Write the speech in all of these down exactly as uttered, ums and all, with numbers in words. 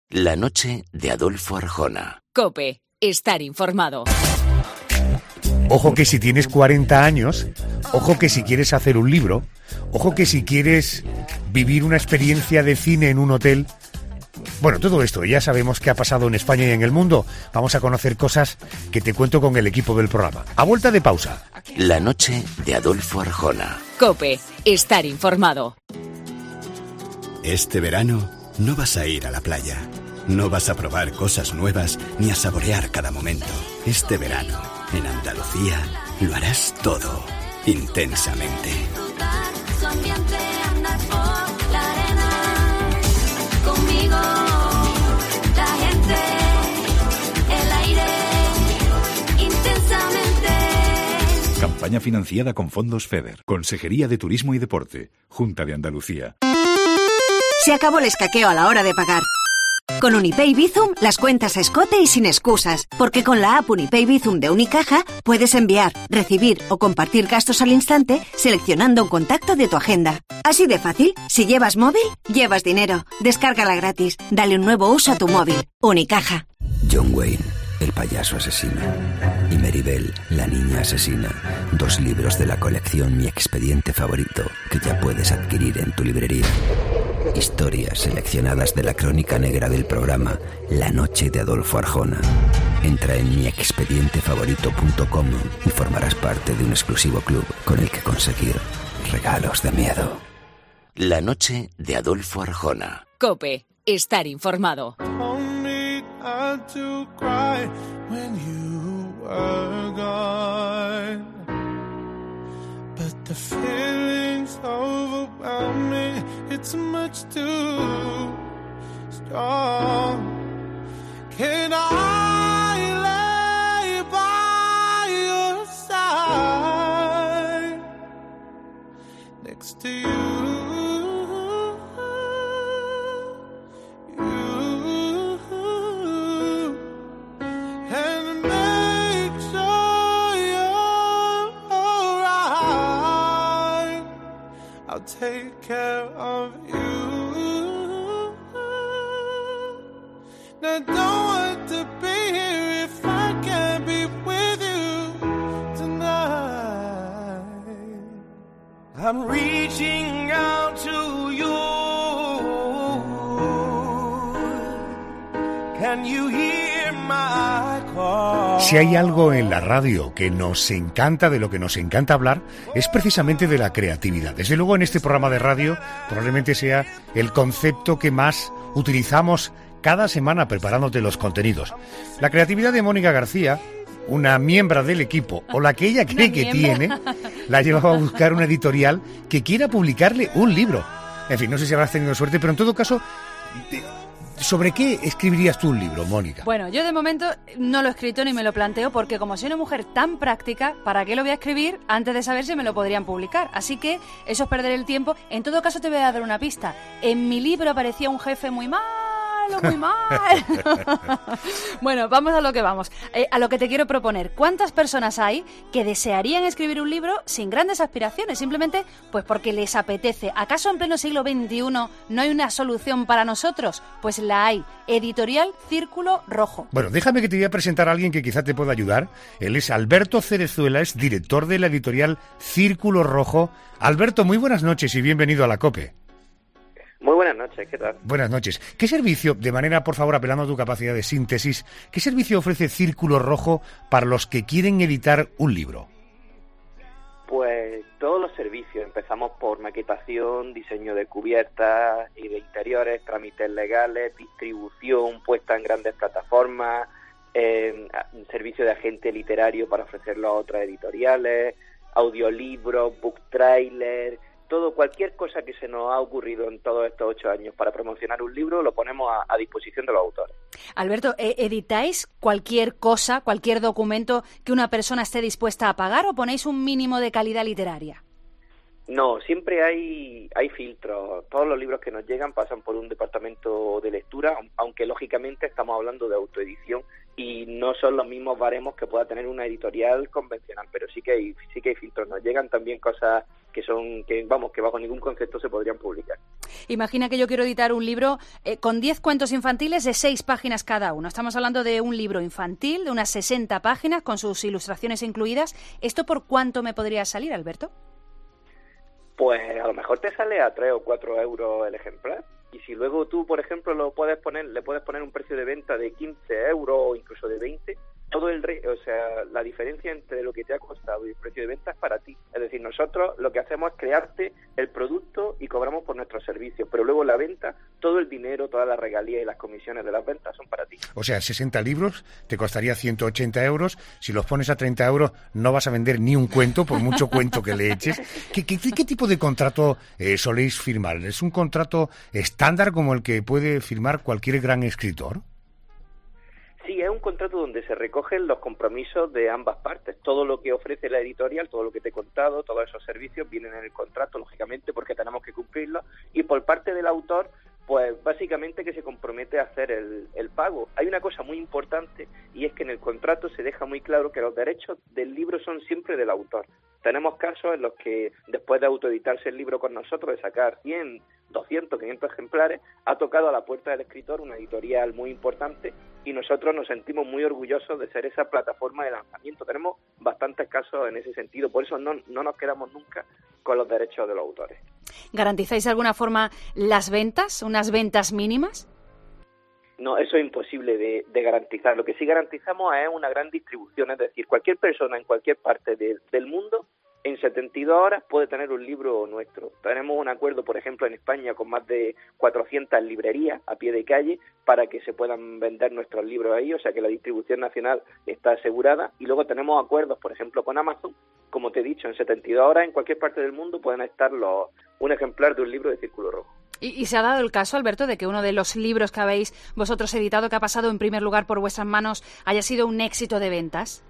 La noche de Adolfo Arjona. COPE. Estar informado. Ojo que si tienes cuarenta años, ojo que si quieres hacer un libro, ojo que si quieres vivir una experiencia de cine en un hotel. Bueno, todo esto ya sabemos qué ha pasado en España y en el mundo. Vamos a conocer cosas que te cuento con el equipo del programa. A vuelta de pausa. La noche de Adolfo Arjona. COPE. Estar informado. Este verano no vas a ir a la playa. No vas a probar cosas nuevas ni a saborear cada momento. Este verano, en Andalucía, lo harás todo intensamente. Conmigo, la gente, el aire, intensamente. Campaña financiada con fondos FEDER, Consejería de Turismo y Deporte, Junta de Andalucía. Se acabó el escaqueo a la hora de pagar. Con Unipay Bizum, las cuentas a escote y sin excusas, porque con la app Unipay Bizum de Unicaja puedes enviar, recibir o compartir gastos al instante seleccionando un contacto de tu agenda. Así de fácil, si llevas móvil, llevas dinero. Descárgala gratis, dale un nuevo uso a tu móvil. Unicaja. John Wayne, el payaso asesino, y Maribel, la niña asesina, dos libros de la colección Mi Expediente Favorito que ya puedes adquirir en tu librería. Historias seleccionadas de la crónica negra del programa La Noche de Adolfo Arjona. Entra en mi expediente favorito punto com y formarás parte de un exclusivo club con el que conseguir regalos de miedo. La noche de Adolfo Arjona. COPE. Estar informado. The feelings overwhelm me. It's much too strong. Can I lay by your side next to you? Take care of you. Now don't want to be here if I can't be with you tonight. I'm reaching out to you. Can you hear my call? Si hay algo en la radio que nos encanta, de lo que nos encanta hablar, es precisamente de la creatividad. Desde luego en este programa de radio probablemente sea el concepto que más utilizamos cada semana preparándote los contenidos. La creatividad de Mónica García, una miembro del equipo, o la que ella cree que tiene, la ha llevado a buscar una editorial que quiera publicarle un libro. En fin, no sé si habrás tenido suerte, pero en todo caso, ¿sobre qué escribirías tú un libro, Mónica? Bueno, yo de momento no lo he escrito ni me lo planteo porque como soy una mujer tan práctica, ¿para qué lo voy a escribir antes de saber si me lo podrían publicar? Así que eso es perder el tiempo. En todo caso te voy a dar una pista. En mi libro aparecía un jefe muy malo, muy mal. Bueno, vamos a lo que vamos. Eh, a lo que te quiero proponer. ¿Cuántas personas hay que desearían escribir un libro sin grandes aspiraciones? Simplemente pues porque les apetece. ¿Acaso en pleno siglo veintiuno no hay una solución para nosotros? Pues la hay. Editorial Círculo Rojo. Bueno, déjame que te voy a presentar a alguien que quizá te pueda ayudar. Él es Alberto Cerezuela, es director de la editorial Círculo Rojo. Alberto, muy buenas noches y bienvenido a la COPE. Muy buenas noches, ¿qué tal? Buenas noches. ¿Qué servicio, de manera, por favor, apelando a tu capacidad de síntesis, qué servicio ofrece Círculo Rojo para los que quieren editar un libro? Pues todos los servicios. Empezamos por maquetación, diseño de cubiertas y de interiores, trámites legales, distribución, puesta en grandes plataformas, eh, servicio de agente literario para ofrecerlo a otras editoriales, audiolibros, book trailer. Todo, cualquier cosa que se nos ha ocurrido en todos estos ocho años para promocionar un libro, lo ponemos a, a disposición de los autores. Alberto, ¿editáis cualquier cosa, cualquier documento que una persona esté dispuesta a pagar o ponéis un mínimo de calidad literaria? No, siempre hay hay filtros. Todos los libros que nos llegan pasan por un departamento de lectura, aunque lógicamente estamos hablando de autoedición y no son los mismos baremos que pueda tener una editorial convencional, pero sí que hay sí que hay filtros. Nos llegan también cosas que son que vamos que bajo ningún concepto se podrían publicar. Imagina que yo quiero editar un libro eh, con diez cuentos infantiles de seis páginas cada uno. Estamos hablando de un libro infantil de unas sesenta páginas con sus ilustraciones incluidas. ¿Esto por cuánto me podría salir, Alberto? Pues a lo mejor te sale a tres o cuatro euros el ejemplar. Y si luego tú, por ejemplo, lo puedes poner, le puedes poner un precio de venta de quince euros o incluso de veinte, todo el re, o sea, la diferencia entre lo que te ha costado y el precio de venta es para ti. Es decir, nosotros lo que hacemos es crearte el producto y cobramos por nuestros servicios, pero luego la venta, todo el dinero, todas las regalías y las comisiones de las ventas son para ti. O sea, sesenta libros te costaría ciento ochenta euros. Si los pones a treinta euros no vas a vender ni un cuento, por mucho cuento que le eches. ¿Qué, qué, qué tipo de contrato eh, soléis firmar? ¿Es un contrato estándar como el que puede firmar cualquier gran escritor? Sí, es un contrato donde se recogen los compromisos de ambas partes. Todo lo que ofrece la editorial, todo lo que te he contado, todos esos servicios vienen en el contrato, lógicamente, porque tenemos que cumplirlos. Y por parte del autor, pues básicamente que se compromete a hacer el, el pago. Hay una cosa muy importante y es que en el contrato se deja muy claro que los derechos del libro son siempre del autor. Tenemos casos en los que después de autoeditarse el libro con nosotros, de sacar cien, doscientos, quinientos ejemplares, ha tocado a la puerta del escritor una editorial muy importante y nosotros nos sentimos muy orgullosos de ser esa plataforma de lanzamiento. Tenemos bastantes casos en ese sentido, por eso no, no nos quedamos nunca con los derechos de los autores. ¿Garantizáis de alguna forma las ventas, unas ventas mínimas? No, eso es imposible de, de garantizar. Lo que sí garantizamos es una gran distribución, es decir, cualquier persona en cualquier parte de, del mundo en setenta y dos horas puede tener un libro nuestro. Tenemos un acuerdo, por ejemplo, en España con más de cuatrocientas librerías a pie de calle para que se puedan vender nuestros libros ahí, o sea que la distribución nacional está asegurada. Y luego tenemos acuerdos, por ejemplo, con Amazon, como te he dicho, en setenta y dos horas en cualquier parte del mundo pueden estar los, un ejemplar de un libro de Círculo Rojo. ¿Y, y se ha dado el caso, Alberto, de que uno de los libros que habéis vosotros editado, que ha pasado en primer lugar por vuestras manos, haya sido un éxito de ventas?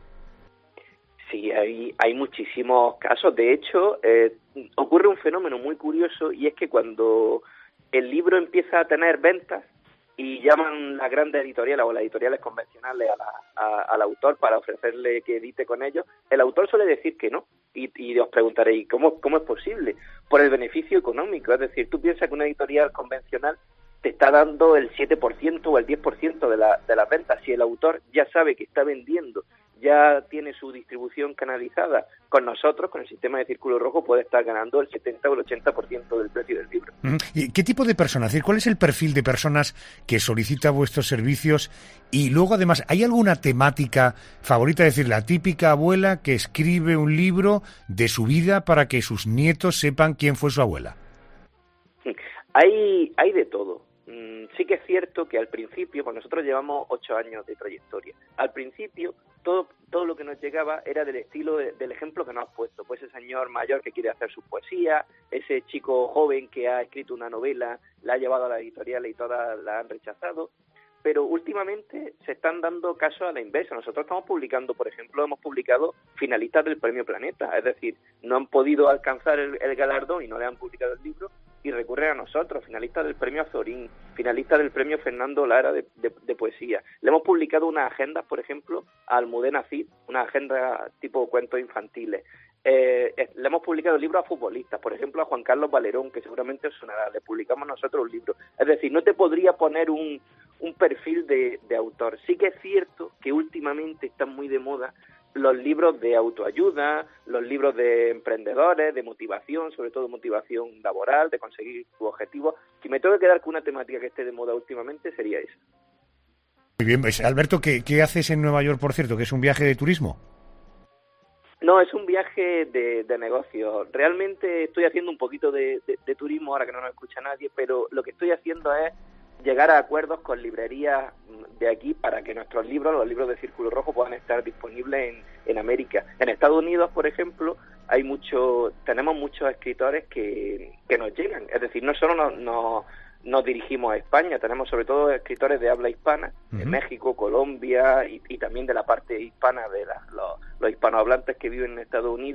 Sí, hay, hay muchísimos casos. De hecho, eh, ocurre un fenómeno muy curioso y es que cuando el libro empieza a tener ventas y llaman las grandes editoriales o las editoriales convencionales a la, a, al autor para ofrecerle que edite con ellos, el autor suele decir que no. Y, y os preguntaréis, ¿cómo, ¿cómo es posible? Por el beneficio económico. Es decir, tú piensas que una editorial convencional te está dando el siete por ciento o el diez por ciento de, la, de las ventas. Si el autor ya sabe que está vendiendo, ya tiene su distribución canalizada con nosotros, con el sistema de Círculo Rojo, puede estar ganando el setenta o el ochenta por ciento del precio del libro. ¿Y qué tipo de personas? Es decir, ¿cuál es el perfil de personas que solicita vuestros servicios? Y luego, además, ¿hay alguna temática favorita? Es decir, la típica abuela que escribe un libro de su vida para que sus nietos sepan quién fue su abuela. Hay, hay de todo. Sí que es cierto que al principio, pues nosotros llevamos ocho años de trayectoria, al principio todo todo lo que nos llegaba era del estilo de, del ejemplo que nos has puesto, pues ese señor mayor que quiere hacer su poesía, ese chico joven que ha escrito una novela, la ha llevado a la editorial y todas la han rechazado, pero últimamente se están dando casos a la inversa. Nosotros estamos publicando, por ejemplo, hemos publicado finalistas del Premio Planeta, es decir, no han podido alcanzar el, el galardón y no le han publicado el libro, y recurren a nosotros, finalistas del Premio Azorín, finalistas del Premio Fernando Lara de, de, de poesía. Le hemos publicado unas agendas, por ejemplo, a Almudena Cid, una agenda tipo cuentos infantiles. Eh, eh, le hemos publicado libros a futbolistas, por ejemplo, a Juan Carlos Valerón, que seguramente os sonará, le publicamos nosotros un libro. Es decir, no te podría poner un, un perfil de, de autor. Sí que es cierto que últimamente están muy de moda los libros de autoayuda, los libros de emprendedores, de motivación, sobre todo motivación laboral, de conseguir tu objetivo. Si me tengo que quedar con una temática que esté de moda últimamente, sería esa. Muy bien, pues, Alberto, ¿qué, ¿qué haces en Nueva York, por cierto? ¿Que es un viaje de turismo? No, es un viaje de, de negocio. Realmente estoy haciendo un poquito de, de, de turismo ahora que no nos escucha nadie, pero lo que estoy haciendo es llegar a acuerdos con librerías de aquí para que nuestros libros, los libros de Círculo Rojo, puedan estar disponibles en, en América. En Estados Unidos, por ejemplo, hay mucho, tenemos muchos escritores que, que nos llegan. Es decir, no solo nos, nos, nos dirigimos a España, tenemos sobre todo escritores de habla hispana, uh-huh. en México, Colombia y, y también de la parte hispana de la, los, los hispanohablantes que viven en Estados Unidos,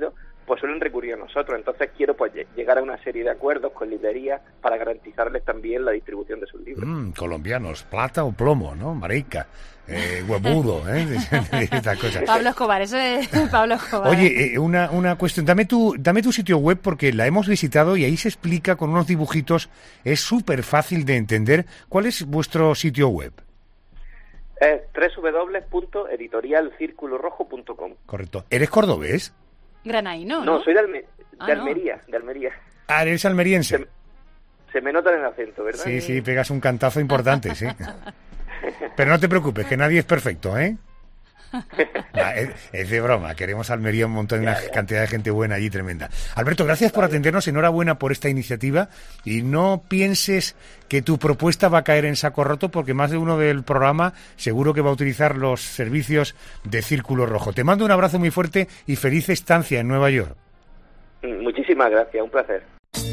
pues suelen recurrir a nosotros. Entonces quiero pues llegar a una serie de acuerdos con librerías para garantizarles también la distribución de sus libros. Mm, colombianos, plata o plomo, ¿no? Marica, eh, huevudo, ¿eh? Esta cosa. Pablo Escobar, eso es Pablo Escobar. Oye, eh, una, una cuestión, dame tu, dame tu sitio web porque la hemos visitado y ahí se explica con unos dibujitos, es súper fácil de entender. ¿Cuál es vuestro sitio web? Es doble u doble u doble u punto editorial círculo rojo punto com. Correcto. ¿Eres cordobés? Granaíno, ¿no? No, soy de, Alme ah, de Almería, no. de Almería. Ah, eres almeriense. Se, se me nota en el acento, ¿verdad? Sí, sí, pegas un cantazo importante, sí. Pero no te preocupes, que nadie es perfecto, ¿eh? Nah, es, es de broma, queremos Almería un montón, una ya, ya. cantidad de gente buena allí tremenda. Alberto, gracias por atendernos, enhorabuena por esta iniciativa y no pienses que tu propuesta va a caer en saco roto porque más de uno del programa seguro que va a utilizar los servicios de Círculo Rojo. Te mando un abrazo muy fuerte y feliz estancia en Nueva York. Muchísimas gracias, un placer.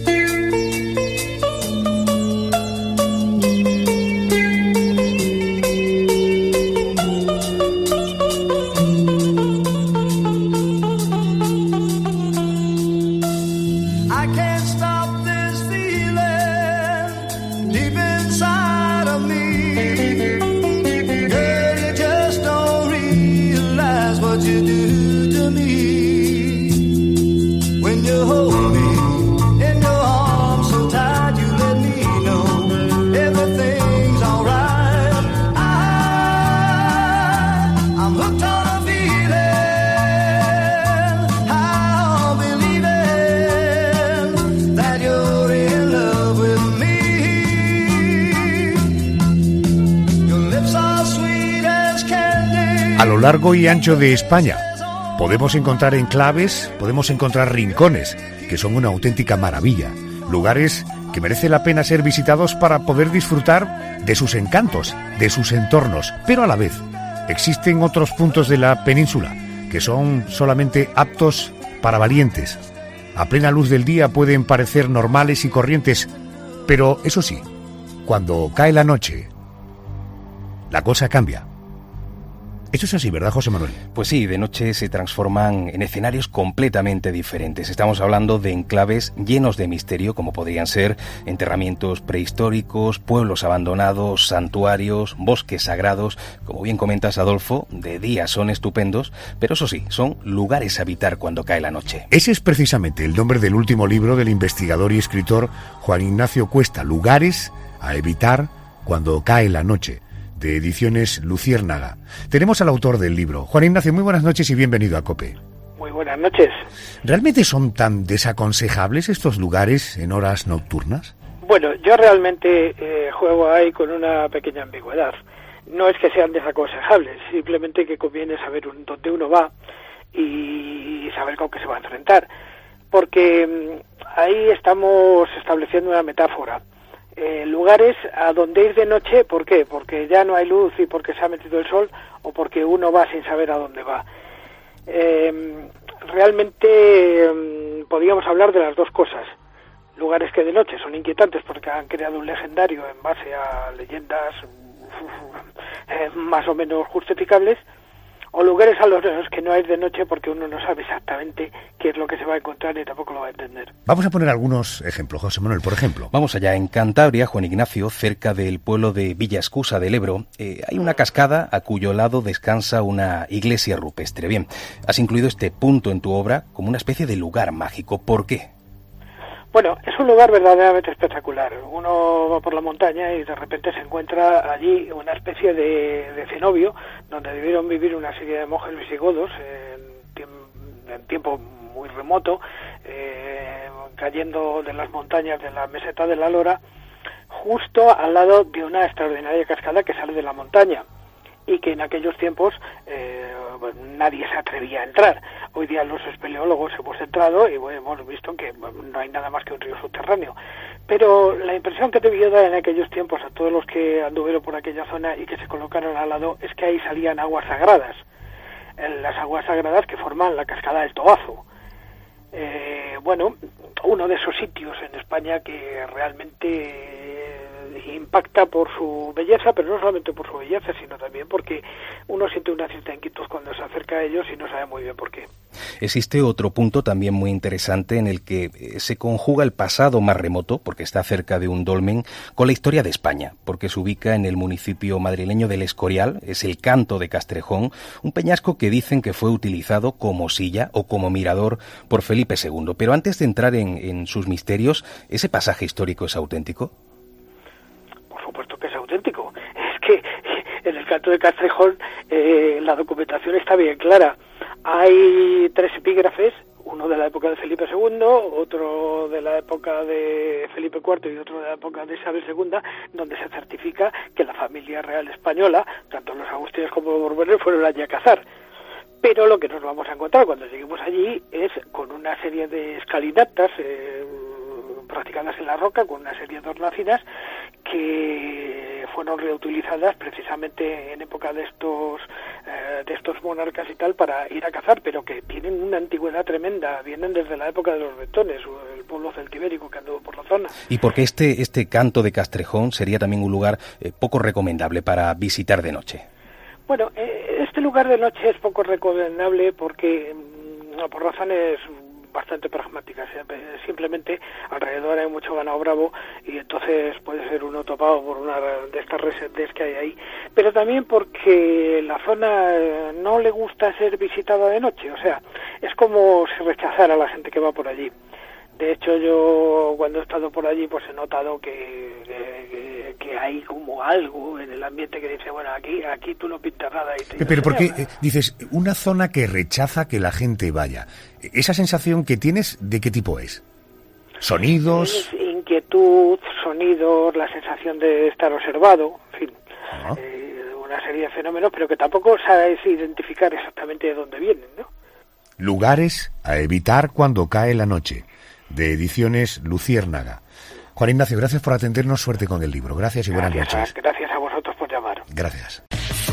A lo largo y ancho de España podemos encontrar enclaves, podemos encontrar rincones, que son una auténtica maravilla, lugares que merece la pena ser visitados para poder disfrutar de sus encantos, de sus entornos, pero a la vez existen otros puntos de la península que son solamente aptos para valientes. A plena luz del día pueden parecer normales y corrientes, pero eso sí, cuando cae la noche, la cosa cambia. Esto es así, ¿verdad, José Manuel? Pues sí, de noche se transforman en escenarios completamente diferentes. Estamos hablando de enclaves llenos de misterio, como podrían ser enterramientos prehistóricos, pueblos abandonados, santuarios, bosques sagrados. Como bien comentas, Adolfo, de día son estupendos, pero eso sí, son lugares a habitar cuando cae la noche. Ese es precisamente el nombre del último libro del investigador y escritor Juan Ignacio Cuesta, Lugares a evitar cuando cae la noche, de Ediciones Luciérnaga. Tenemos al autor del libro. Juan Ignacio, muy buenas noches y bienvenido a COPE. Muy buenas noches. ¿Realmente son tan desaconsejables estos lugares en horas nocturnas? Bueno, yo realmente eh, juego ahí con una pequeña ambigüedad. No es que sean desaconsejables, simplemente que conviene saber un, dónde uno va y saber con qué se va a enfrentar. Porque mmm, ahí estamos estableciendo una metáfora. Eh, lugares a donde ir de noche, ¿por qué? Porque ya no hay luz y porque se ha metido el sol, o porque uno va sin saber a dónde va. Eh, realmente eh, podríamos hablar de las dos cosas. Lugares que de noche son inquietantes porque han creado un legendario en base a leyendas eh, más o menos justificables, o lugares a los que no hay de noche porque uno no sabe exactamente qué es lo que se va a encontrar y tampoco lo va a entender. Vamos a poner algunos ejemplos, José Manuel, por ejemplo. Vamos allá, en Cantabria, Juan Ignacio, cerca del pueblo de Villascusa del Ebro, eh, hay una cascada a cuyo lado descansa una iglesia rupestre. Bien, has incluido este punto en tu obra como una especie de lugar mágico. ¿Por qué? Bueno, es un lugar verdaderamente espectacular. Uno va por la montaña y de repente se encuentra allí una especie de, de cenobio donde debieron vivir una serie de monjes visigodos en, tiemp- en tiempo muy remoto, eh, cayendo de las montañas de la meseta de la Lora, justo al lado de una extraordinaria cascada que sale de la montaña y que en aquellos tiempos eh, pues, nadie se atrevía a entrar. Hoy día los espeleólogos hemos entrado y bueno, hemos visto que bueno, no hay nada más que un río subterráneo. Pero la impresión que debió dar en aquellos tiempos a todos los que anduvieron por aquella zona y que se colocaron al lado es que ahí salían aguas sagradas. En las aguas sagradas que forman la cascada del Tobazo. Eh, bueno, uno de esos sitios en España que realmente impacta por su belleza, pero no solamente por su belleza, sino también porque uno siente una cierta inquietud cuando se acerca a ellos y no sabe muy bien por qué. Existe otro punto también muy interesante en el que se conjuga el pasado más remoto, porque está cerca de un dolmen, con la historia de España, porque se ubica en el municipio madrileño del Escorial, es el Canto de Castrejón, un peñasco que dicen que fue utilizado como silla o como mirador por Felipe segundo. Pero antes de entrar en, en sus misterios, ¿ese pasaje histórico es auténtico? Por supuesto que es auténtico. Es que en el Canto de Castrejón eh, la documentación está bien clara. Hay tres epígrafes, uno de la época de Felipe segundo, otro de la época de Felipe cuarto y otro de la época de Isabel segunda, donde se certifica que la familia real española, tanto los agustinos como los borbones, fueron allí a cazar. Pero lo que nos vamos a encontrar cuando lleguemos allí es con una serie de escalinatas eh, practicadas en la roca, con una serie de hornacinas que fueron reutilizadas precisamente en época de estos eh, de estos monarcas y tal para ir a cazar, pero que tienen una antigüedad tremenda, vienen desde la época de los bretones, el pueblo celtibérico que anduvo por la zona. ¿Y por qué este, este Canto de Castrejón sería también un lugar eh, poco recomendable para visitar de noche? Bueno, eh, este lugar de noche es poco recomendable porque mm, por razones bastante pragmáticas. Simplemente alrededor hay mucho ganado bravo y entonces puede ser uno topado por una de estas resetes que hay ahí, pero también porque la zona no le gusta ser visitada de noche, o sea, es como si rechazara a la gente que va por allí. De hecho, yo cuando he estado por allí pues he notado que, que, que hay como algo en el ambiente que dice, bueno, aquí aquí tú no pintas nada. Y te Pero porque eh, dices, una zona que rechaza que la gente vaya. ¿Esa sensación que tienes, de qué tipo es? ¿Sonidos? Es inquietud, sonidos, la sensación de estar observado, en fin, ¿Ah? eh, una serie de fenómenos, pero que tampoco sabes identificar exactamente de dónde vienen, ¿no? Lugares a evitar cuando cae la noche, de Ediciones Luciérnaga. Juan Ignacio, gracias por atendernos, suerte con el libro. Gracias y buenas gracias noches. A, gracias a vosotros por llamar. Gracias.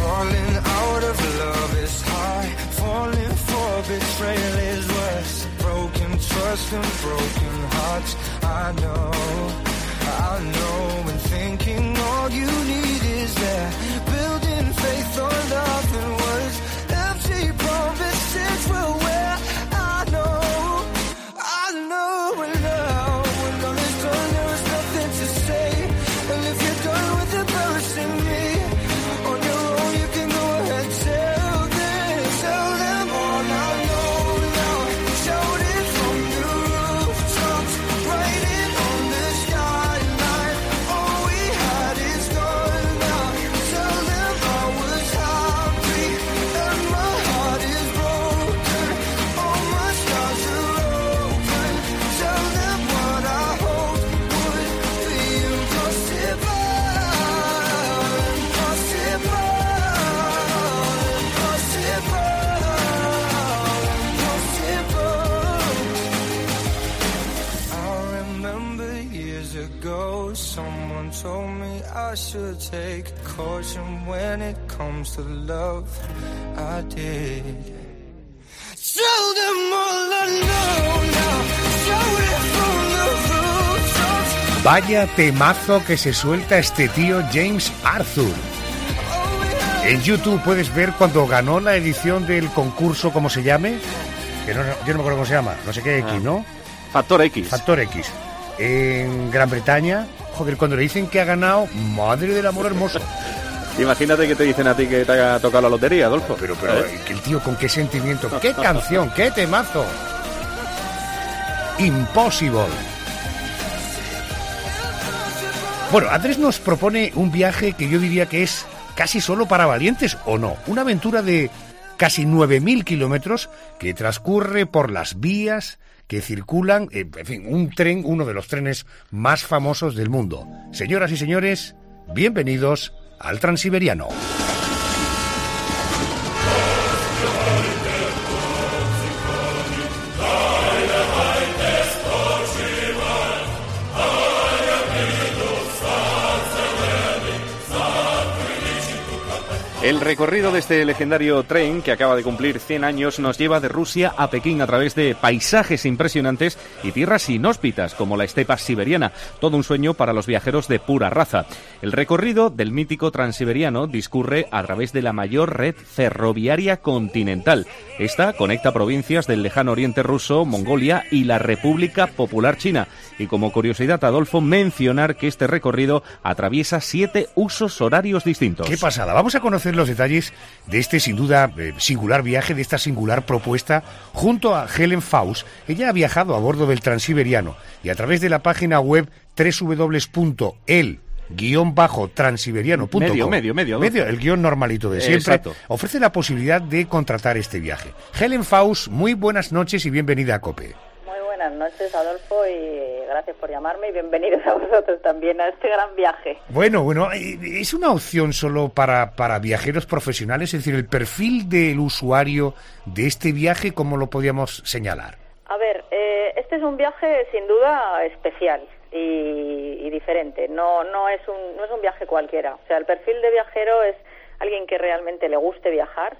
I should take caution when it comes to love. I did. Tell them all I know now. Show it from the rooftops. Vaya temazo que se suelta este tío James Arthur. En YouTube puedes ver cuando ganó la edición del concurso, ¿cómo se llame? Que no, yo no me acuerdo cómo se llama, no sé qué X, ah. ¿no? Factor X. Factor X. En Gran Bretaña, joder, cuando le dicen que ha ganado, madre del amor hermoso. Imagínate que te dicen a ti que te ha tocado la lotería, Adolfo. Pero, pero, ¿eh? Que el tío con qué sentimiento, qué canción, qué temazo. Impossible. Bueno, Andrés nos propone un viaje que yo diría que es casi solo para valientes, ¿o no? Una aventura de casi nueve mil kilómetros que transcurre por las vías que circulan, en fin, un tren, uno de los trenes más famosos del mundo. Señoras y señores, bienvenidos al Transiberiano. El recorrido de este legendario tren, que acaba de cumplir cien años, nos lleva de Rusia a Pekín a través de paisajes impresionantes y tierras inhóspitas, como la estepa siberiana. Todo un sueño para los viajeros de pura raza. El recorrido del mítico Transiberiano discurre a través de la mayor red ferroviaria continental. Esta conecta provincias del lejano oriente ruso, Mongolia y la República Popular China. Y como curiosidad, Adolfo, mencionar que este recorrido atraviesa siete usos horarios distintos. ¡Qué pasada! Vamos a conocer los detalles de este, sin duda, eh, singular viaje, de esta singular propuesta, junto a Helen Faust. Ella ha viajado a bordo del Transiberiano y a través de la página web doble u doble u doble u punto el guión bajo transiberiano punto com, medio, medio, medio, medio, el guión normalito de siempre, Exacto. ofrece la posibilidad de contratar este viaje. Helen Faust, muy buenas noches y bienvenida a COPE. Buenas noches, Adolfo, y gracias por llamarme y bienvenidos a vosotros también a este gran viaje. Bueno, bueno, ¿es una opción solo para, para viajeros profesionales? Es decir, el perfil del usuario de este viaje, ¿cómo lo podríamos señalar? A ver, eh, este es un viaje sin duda especial y, y diferente. No, no es un, no es un viaje cualquiera. O sea, el perfil de viajero es alguien que realmente le guste viajar.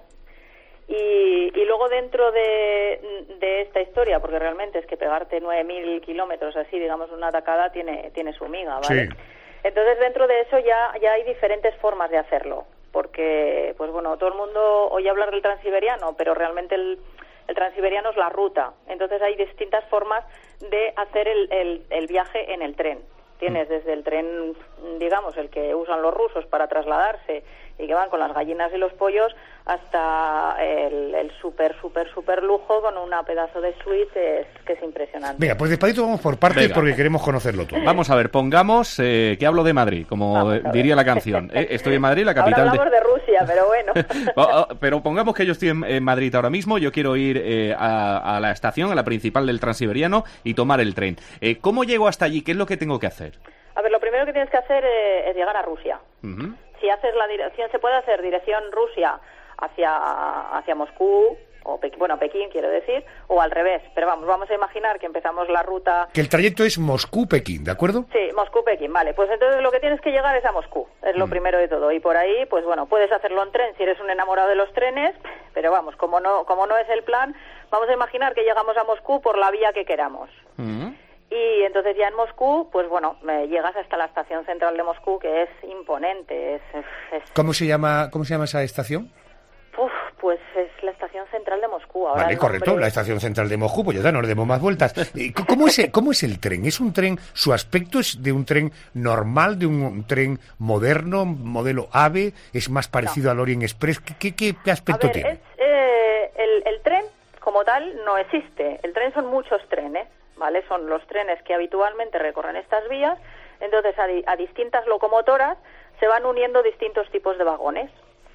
Y, y luego dentro de, de esta historia, porque realmente es que pegarte nueve mil kilómetros así, digamos, una tacada tiene, tiene su miga, ¿vale? Sí. Entonces dentro de eso ya, ya hay diferentes formas de hacerlo, porque, pues bueno, todo el mundo oye hablar del Transiberiano, pero realmente el, el Transiberiano es la ruta. Entonces hay distintas formas de hacer el, el, el viaje en el tren. Tienes desde el tren, digamos, el que usan los rusos para trasladarse y que van con las gallinas y los pollos, hasta el, el súper, súper, súper lujo con una pedazo de suite es, que es impresionante. Venga, pues despacito vamos por partes. Venga. Porque queremos conocerlo todo. Vamos a ver, pongamos eh, que hablo de Madrid, como diría la canción. Eh, estoy en Madrid, la capital. Ahora hablamos de... de Rusia, pero bueno. Pero pongamos que yo estoy en, en Madrid ahora mismo, yo quiero ir eh, a, a la estación, a la principal del Transiberiano y tomar el tren. Eh, ¿Cómo llego hasta allí? ¿Qué es lo que tengo que hacer? A ver, lo primero que tienes que hacer eh, es llegar a Rusia. Uh-huh. Si haces la dirección, se puede hacer dirección Rusia hacia hacia Moscú, o Pe- bueno, Pekín quiero decir, o al revés. Pero vamos, vamos a imaginar que empezamos la ruta... Que el trayecto es Moscú-Pekín, ¿de acuerdo? Sí, Moscú-Pekín, vale. Pues entonces lo que tienes que llegar es a Moscú, es lo mm. primero de todo. Y por ahí, pues bueno, puedes hacerlo en tren si eres un enamorado de los trenes, pero vamos, como no, como no es el plan, vamos a imaginar que llegamos a Moscú por la vía que queramos. Mm. Y entonces ya en Moscú, pues bueno, llegas hasta la estación central de Moscú, que es imponente. Es, es... ¿Cómo se llama, cómo se llama esa estación? Uf, pues es la estación central de Moscú. Ahora vale, correcto, nombre... la estación central de Moscú, pues ya está, no le demos más vueltas. ¿Cómo es, el, ¿Cómo es el tren? ¿Es un tren, su aspecto es de un tren normal, de un, un tren moderno, modelo AVE? ¿Es más parecido no. al Orient Express? ¿Qué, qué, qué aspecto ver, tiene? Es, eh, el, el tren como tal no existe. El tren son muchos trenes, ¿vale? Son los trenes que habitualmente recorren estas vías. Entonces a, di- a distintas locomotoras se van uniendo distintos tipos de vagones.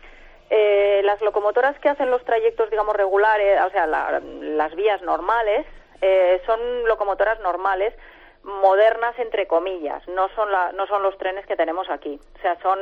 Eh, las locomotoras que hacen los trayectos, digamos, regulares, o sea, la, las vías normales, eh, son locomotoras normales, modernas, entre comillas, no son la, no son los trenes que tenemos aquí. O sea, son...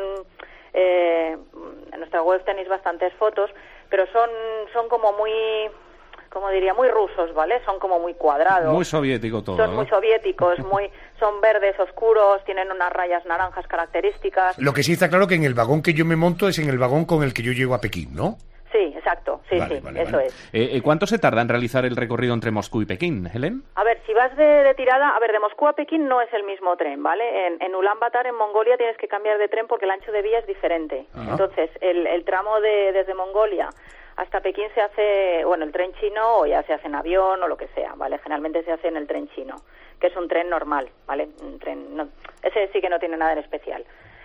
Eh, en nuestra web tenéis bastantes fotos, pero son, son como muy... como diría, muy rusos, ¿vale? Son como muy cuadrados. Muy soviético todo, Son ¿no? muy soviéticos, muy, son verdes oscuros, tienen unas rayas naranjas características. Lo que sí está claro que en el vagón que yo me monto es en el vagón con el que yo llego a Pekín, ¿no? Sí, exacto, sí, vale, sí, vale, eso vale. es. Eh, ¿Cuánto se tarda en realizar el recorrido entre Moscú y Pekín, Helen? A ver, si vas de, de tirada, a ver, de Moscú a Pekín no es el mismo tren, ¿vale? En, en Ulan Bator, en Mongolia, tienes que cambiar de tren porque el ancho de vía es diferente. Ajá. Entonces, el, el tramo de desde Mongolia hasta Pekín se hace, bueno, el tren chino o ya se hace en avión o lo que sea, ¿vale? Generalmente se hace en el tren chino, que es un tren normal, ¿vale? Un tren, no, ese sí que no tiene nada en especial.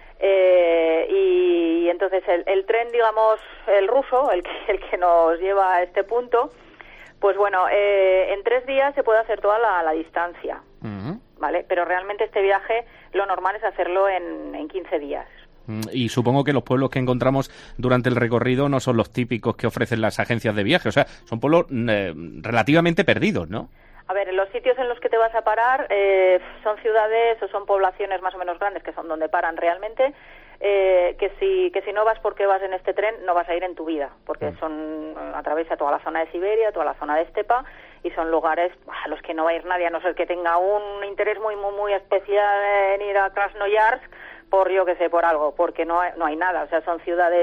Eh, y, y entonces el, el tren, digamos, el ruso, el que, el que nos lleva a este punto, pues bueno, eh, en tres días se puede hacer toda la, la distancia, Uh-huh. ¿vale? Pero realmente este viaje lo normal es hacerlo en, en quince días. Y supongo que los pueblos que encontramos durante el recorrido no son los típicos que ofrecen las agencias de viaje, o sea, son pueblos eh, relativamente perdidos, ¿no? A ver, los sitios en los que te vas a parar eh, son ciudades o son poblaciones más o menos grandes, que son donde paran realmente, eh, que si que si no vas porque vas en este tren, no vas a ir en tu vida, porque son atraviesa toda la zona de Siberia, toda la zona de estepa, y son lugares a los que no va a ir nadie, a no ser que tenga un interés muy, muy, muy especial en ir a Krasnoyarsk, por yo que sé, por algo, porque no hay, no hay nada, o sea, son ciudades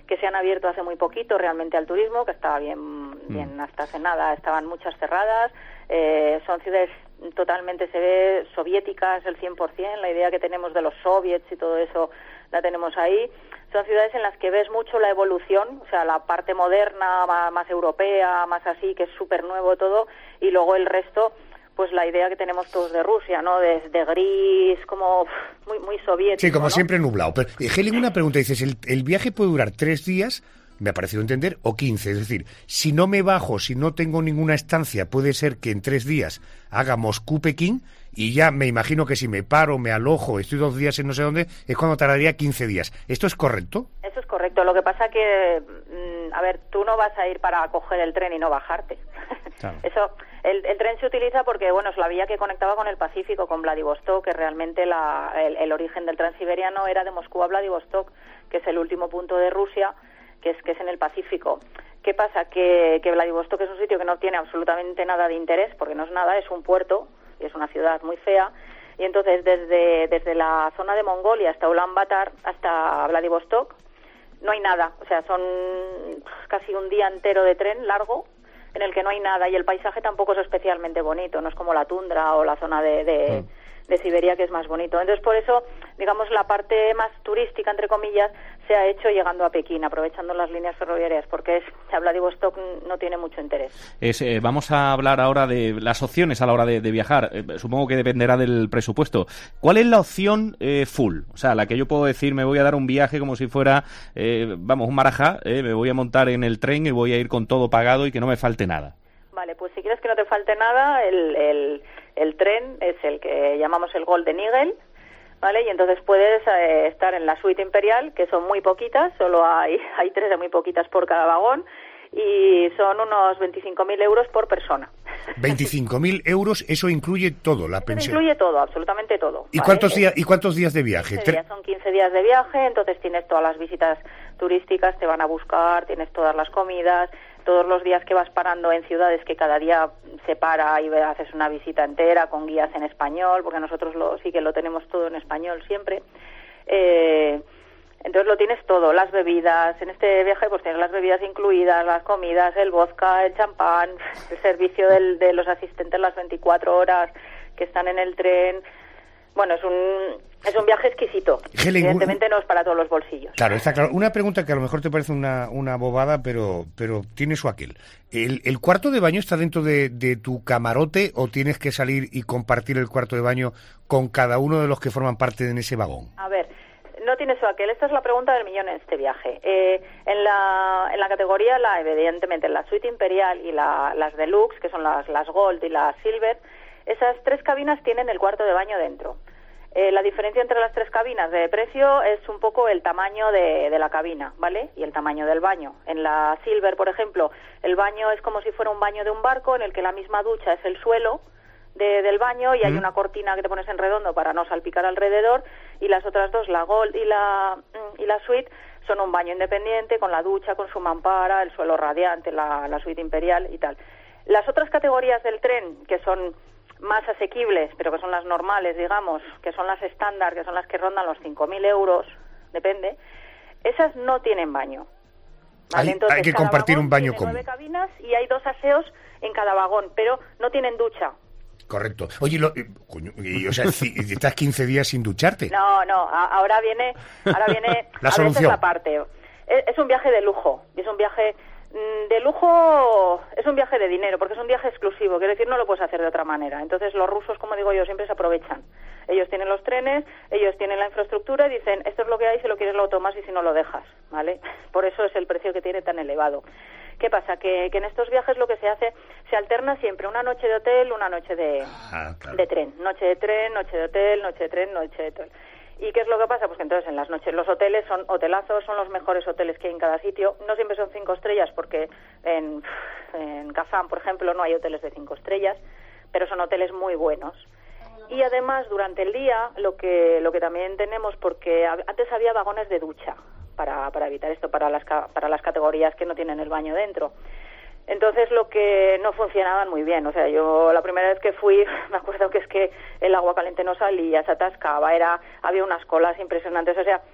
que se han abierto hace muy poquito realmente al turismo, que estaba bien, bien hasta hace nada, estaban muchas cerradas, eh, son ciudades totalmente, se ve, soviéticas el cien por ciento, la idea que tenemos de los soviets y todo eso la tenemos ahí. Son ciudades en las que ves mucho la evolución, o sea, la parte moderna, más, más europea, más así, que es súper nuevo todo, y luego el resto, pues la idea que tenemos todos de Rusia, ¿no? De, de gris, como muy muy soviético. Sí, como ¿no? siempre nublado. Pero, Helen, una pregunta, dices, ¿el, el viaje puede durar tres días, me ha parecido entender, o quince? Es decir, si no me bajo, si no tengo ninguna estancia, puede ser que en tres días haga Moscú-Pekín, y ya me imagino que si me paro, me alojo, estoy dos días en no sé dónde, es cuando tardaría quince días. ¿Esto es correcto? Eso es correcto. Lo que pasa que, a ver, tú no vas a ir para coger el tren y no bajarte. Claro. Eso, el, el tren se utiliza porque, bueno, es la vía que conectaba con el Pacífico, con Vladivostok, que realmente la, el, el origen del transiberiano era de Moscú a Vladivostok, que es el último punto de Rusia, que es que es en el Pacífico. ¿Qué pasa? Que, que Vladivostok es un sitio que no tiene absolutamente nada de interés, porque no es nada, es un puerto, y es una ciudad muy fea, y entonces desde, desde la zona de Mongolia hasta Ulaanbaatar, hasta Vladivostok, no hay nada, o sea, son casi un día entero de tren largo, en el que no hay nada, y el paisaje tampoco es especialmente bonito, no es como la tundra o la zona de, de, de Siberia, que es más bonito. Entonces, por eso, digamos, la parte más turística, entre comillas, se ha hecho llegando a Pekín, aprovechando las líneas ferroviarias, porque es, Vladivostok no tiene mucho interés. Es, eh, vamos a hablar ahora de las opciones a la hora de, de viajar. Eh, supongo que dependerá del presupuesto. ¿Cuál es la opción eh, full? O sea, la que yo puedo decir, me voy a dar un viaje como si fuera, eh, vamos, un marajá, eh, me voy a montar en el tren y voy a ir con todo pagado y que no me falte nada. Vale, pues si quieres que no te falte nada, el, el, el tren es el que llamamos el Golden Eagle, ¿vale? Y entonces puedes eh, estar en la suite imperial, que son muy poquitas, solo hay, hay tres de muy poquitas por cada vagón, y son unos veinticinco mil euros por persona. veinticinco mil euros, eso incluye todo, la Eso pensión. incluye todo, absolutamente todo. ¿Y ¿vale? cuántos días y cuántos días de viaje? quince días, son quince días de viaje, entonces tienes todas las visitas turísticas, te van a buscar, tienes todas las comidas, todos los días que vas parando en ciudades, que cada día se para y haces una visita entera con guías en español, porque nosotros lo, sí que lo tenemos todo en español siempre. Eh, entonces lo tienes todo, las bebidas, en este viaje pues tienes las bebidas incluidas, las comidas, el vodka, el champán, el servicio del, de los asistentes las veinticuatro horas que están en el tren. Bueno, es un es un viaje exquisito. Helen, evidentemente no es para todos los bolsillos. Claro, está claro. Una pregunta que a lo mejor te parece una, una bobada, pero pero tiene su aquel. ¿El, el cuarto de baño está dentro de, de tu camarote o tienes que salir y compartir el cuarto de baño con cada uno de los que forman parte de ese vagón? A ver, no tiene su aquel. Esta es la pregunta del millón en este viaje. Eh, en la en la categoría, la evidentemente, en la suite imperial y la, las deluxe, que son las, las gold y las silver, esas tres cabinas tienen el cuarto de baño dentro. Eh, la diferencia entre las tres cabinas de precio es un poco el tamaño de, de la cabina, ¿vale? Y el tamaño del baño. En la Silver, por ejemplo, el baño es como si fuera un baño de un barco en el que la misma ducha es el suelo de, del baño y hay una cortina que te pones en redondo para no salpicar alrededor, y las otras dos, la Gold y la, y la Suite, son un baño independiente con la ducha, con su mampara, el suelo radiante, la, la Suite Imperial y tal. Las otras categorías del tren, que son más asequibles, pero que son las normales, digamos, que son las estándar, que son las que rondan los cinco mil euros, depende, esas no tienen baño. ¿Vale? Hay, Entonces, hay que cada compartir vagón un baño tiene común. nueve cabinas y hay dos aseos en cada vagón, pero no tienen ducha. Correcto. Oye, lo, eh, coño, y, o sea, si, estás quince días sin ducharte. No, no, a, ahora viene, ahora viene la a solución. veces la parte. Es, es un viaje de lujo, es un viaje de lujo, es un viaje de dinero, porque es un viaje exclusivo, quiero decir, no lo puedes hacer de otra manera. Entonces los rusos, como digo yo, siempre se aprovechan. Ellos tienen los trenes, ellos tienen la infraestructura y dicen, esto es lo que hay, si lo quieres lo tomas y si no lo dejas, ¿vale? Por eso es el precio que tiene tan elevado. ¿Qué pasa? Que, que en estos viajes lo que se hace, se alterna siempre una noche de hotel, una noche de, ah, claro. de tren. Noche de tren, noche de hotel, noche de tren, noche de hotel. ¿Y qué es lo que pasa? Pues que entonces en las noches los hoteles son hotelazos, son los mejores hoteles que hay en cada sitio. No siempre son cinco estrellas porque en, en Kazán, por ejemplo, no hay hoteles de cinco estrellas, pero son hoteles muy buenos. Y además durante el día lo que lo que también tenemos, porque antes había vagones de ducha para, para evitar esto, para las, para las categorías que no tienen el baño dentro. Entonces lo que no funcionaban muy bien, o sea, yo la primera vez que fui me acuerdo que es que el agua caliente no salía, se atascaba, era había unas colas impresionantes, o sea,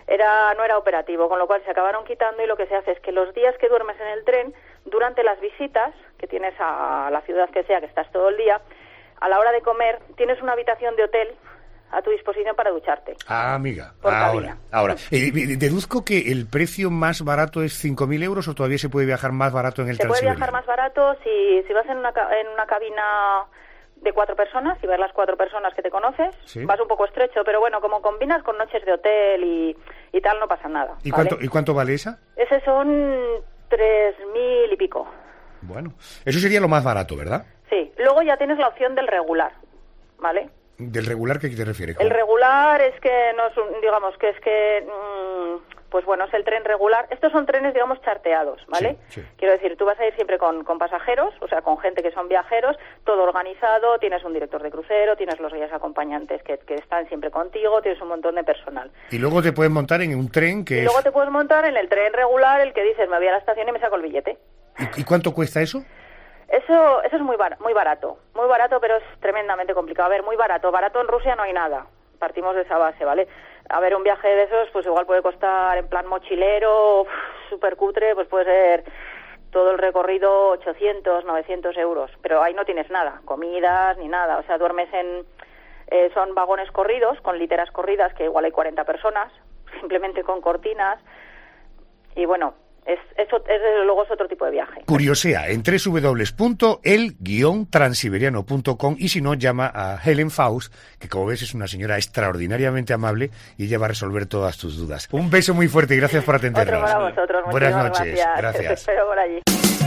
era no era operativo, con lo cual se acabaron quitando y lo que se hace es que los días que duermes en el tren, durante las visitas que tienes a la ciudad que sea, que estás todo el día, a la hora de comer tienes una habitación de hotel a tu disposición para ducharte. Ah, amiga, Por ahora, cabina. ahora. Eh, deduzco que el precio más barato es cinco mil euros o todavía se puede viajar más barato en el Se puede Transiberiano. viajar más barato si, si vas en una, ca- en una cabina de cuatro personas, si vas las cuatro personas que te conoces, Sí. vas un poco estrecho, pero bueno, como combinas con noches de hotel y, y tal, no pasa nada. ¿Y, ¿vale? cuánto, ¿Y cuánto vale esa? Ese son tres mil y pico. Bueno, eso sería lo más barato, ¿verdad? Sí, luego ya tienes la opción del regular, ¿vale? ¿Del regular qué te refieres? El regular es que no es un, digamos que es que mm, pues bueno, es el tren regular. Estos son trenes, digamos, charteados, ¿vale? Sí, sí. Quiero decir, tú vas a ir siempre con, con pasajeros, o sea, con gente que son viajeros, todo organizado, tienes un director de crucero, tienes los guías acompañantes que, que están siempre contigo, tienes un montón de personal. Y luego te puedes montar en un tren que Y es... luego te puedes montar en el tren regular, el que dices, me voy a la estación y me saco el billete. ¿Y, y cuánto cuesta eso? Eso eso es muy bar- muy barato, muy barato, pero es tremendamente complicado. A ver, muy barato, barato en Rusia no hay nada. Partimos de esa base, ¿vale? A ver, un viaje de esos, pues igual puede costar en plan mochilero, súper cutre, pues puede ser todo el recorrido ochocientos, novecientos euros. Pero ahí no tienes nada, comidas ni nada. O sea, duermes en... Eh, son vagones corridos, con literas corridas, que igual hay cuarenta personas, simplemente con cortinas. Y bueno... Es, eso, es, desde luego es otro tipo de viaje. Curiosea en doble u doble u doble u punto el guion transiberiano punto com y si no, llama a Helen Faust, que como ves es una señora extraordinariamente amable y ella va a resolver todas tus dudas. Un beso muy fuerte y gracias por atendernos. Otro para vosotros. Buenas Muchísimas noches. Gracias. Gracias. Te espero por allí.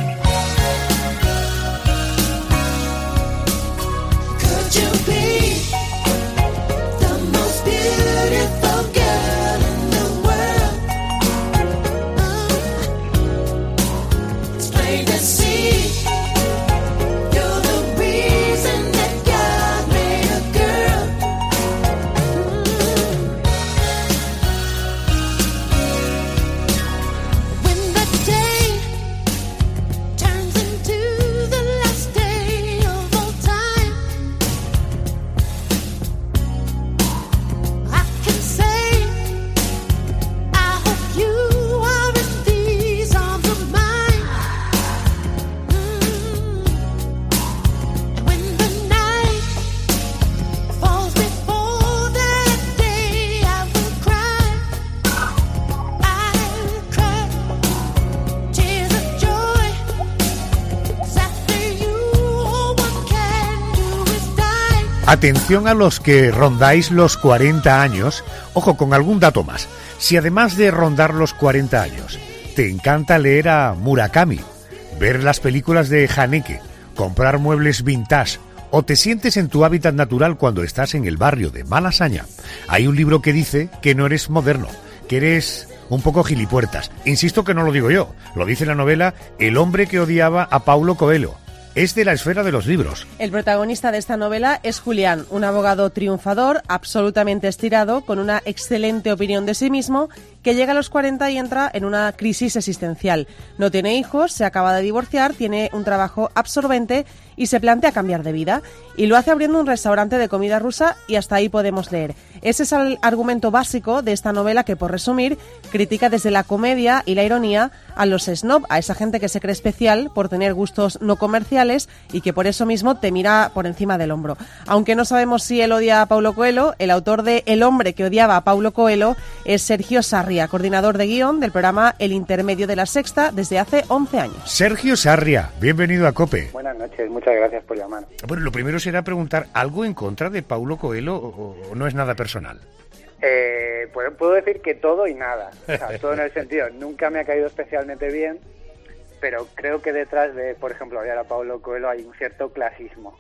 Could you be the most beautiful girl in the world? It's plain to see you're the reason that God made a girl. When the day turns into the last day of all time, I can say I hope you are in these arms of mine. Mm. And when the night falls before that day, I will cry. I'll cry tears of joy. 'Cause after you, all one can do is die. Atención a los que rondáis los cuarenta años, ojo con algún dato más. Si además de rondar los cuarenta años, te encanta leer a Murakami, ver las películas de Haneke, comprar muebles vintage o te sientes en tu hábitat natural cuando estás en el barrio de Malasaña, hay un libro que dice que no eres moderno, que eres un poco gilipuertas. Insisto que no lo digo yo, lo dice la novela El hombre que odiaba a Paulo Coelho. Es de la esfera de los libros. El protagonista de esta novela es Julián, un abogado triunfador, absolutamente estirado, con una excelente opinión de sí mismo, que llega a los cuarenta y entra en una crisis existencial. No tiene hijos, se acaba de divorciar, tiene un trabajo absorbente y se plantea cambiar de vida. Y lo hace abriendo un restaurante de comida rusa y hasta ahí podemos leer. Ese es el argumento básico de esta novela que, por resumir, critica desde la comedia y la ironía a los snob, a esa gente que se cree especial por tener gustos no comerciales y que por eso mismo te mira por encima del hombro. Aunque no sabemos si él odia a Paulo Coelho, el autor de El hombre que odiaba a Paulo Coelho es Sergio Sarria, coordinador de guión del programa El Intermedio de la Sexta desde hace once años. Sergio Sarria, bienvenido a COPE. Buenas noches, muchas gracias por llamar. Bueno, lo primero será preguntar, ¿algo en contra de Paulo Coelho o, o no es nada personal? Eh, puedo, puedo decir que todo y nada, o sea, todo en el sentido, nunca me ha caído especialmente bien, pero creo que detrás de, por ejemplo, odiar a Paulo Coelho hay un cierto clasismo.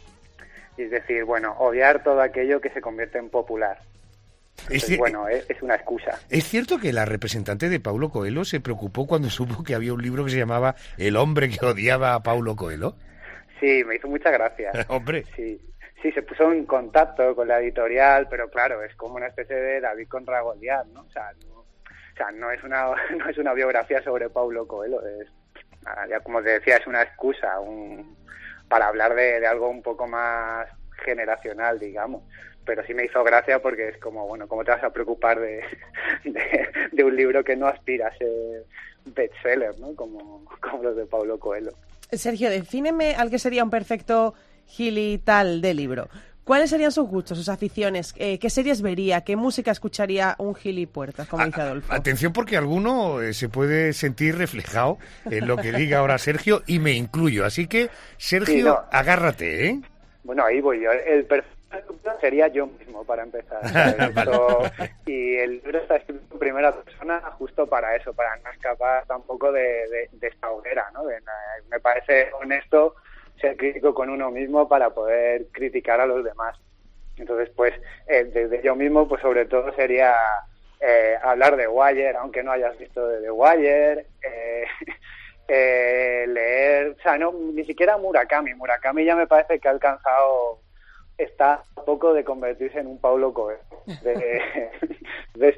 Y es decir, bueno, odiar todo aquello que se convierte en popular. Entonces, Es, bueno, es, es una excusa. ¿Es cierto que la representante de Paulo Coelho se preocupó cuando supo que había un libro que se llamaba El hombre que odiaba a Paulo Coelho? Sí, me hizo mucha gracia. Hombre. Sí, sí, se puso en contacto con la editorial, pero claro, es como una especie de David contra Goliat, ¿no? O sea, no, o sea, no es una no es una biografía sobre Paulo Coelho, es, ya como te decía, es una excusa un, para hablar de, de algo un poco más generacional, digamos. pero sí me hizo gracia porque es como, bueno, ¿cómo te vas a preocupar de, de, de un libro que no aspira a ser bestseller, ¿no? Como, como los de Paulo Coelho. Sergio, defíneme al que sería un perfecto gili tal de libro. ¿Cuáles serían sus gustos, sus aficiones? Eh, ¿Qué series vería? ¿Qué música escucharía un gilipuertas, como dice Adolfo? Atención, porque alguno eh, se puede sentir reflejado en lo que diga ahora Sergio, y me incluyo. Así que, Sergio, sí, no. agárrate, ¿eh? Bueno, ahí voy yo. El perfecto sería yo mismo, para empezar. Esto, y el libro está escrito en primera persona justo para eso, para no escapar tampoco de, de, de esta hoguera, ¿no? De, me parece honesto ser crítico con uno mismo para poder criticar a los demás. Entonces, pues, eh, desde yo mismo, pues sobre todo sería eh, hablar de Wire, aunque no hayas visto de The Wire, eh, eh, leer, o sea, no, ni siquiera Murakami. Murakami ya me parece que ha alcanzado, está a poco de convertirse en un Paulo Coelho. De, de,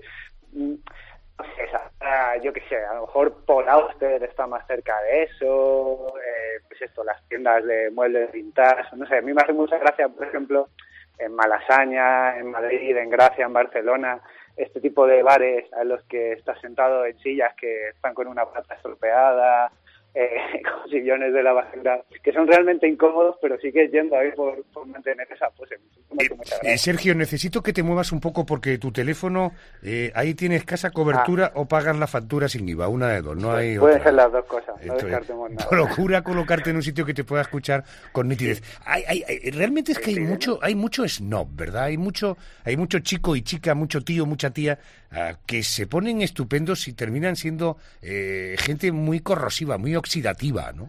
Esa, yo qué sé, a lo mejor Paul Auster está más cerca de eso, eh, pues esto, las tiendas de muebles vintage, no sé, a mí me hace mucha gracia, por ejemplo, en Malasaña, en Madrid, en Gracia, en Barcelona, este tipo de bares a los que estás sentado en sillas que están con una pata estropeada, eh, con sillones de la basura, que son realmente incómodos, pero sigues yendo ahí por, por mantener esa pose. Eh, eh, Sergio, necesito que te muevas un poco porque tu teléfono, eh, ahí tiene escasa cobertura ah. o pagas la factura sin I V A, una de dos, no hay Pueden otra. ser las dos cosas, no Esto descartemos es. nada. Procura colocarte en un sitio que te pueda escuchar con nitidez. Hay, hay, hay, realmente es que hay mucho, hay mucho snob, ¿verdad? Hay mucho, hay mucho chico y chica, mucho tío, mucha tía, uh, que se ponen estupendos y terminan siendo eh, gente muy corrosiva, muy oxidativa, ¿no?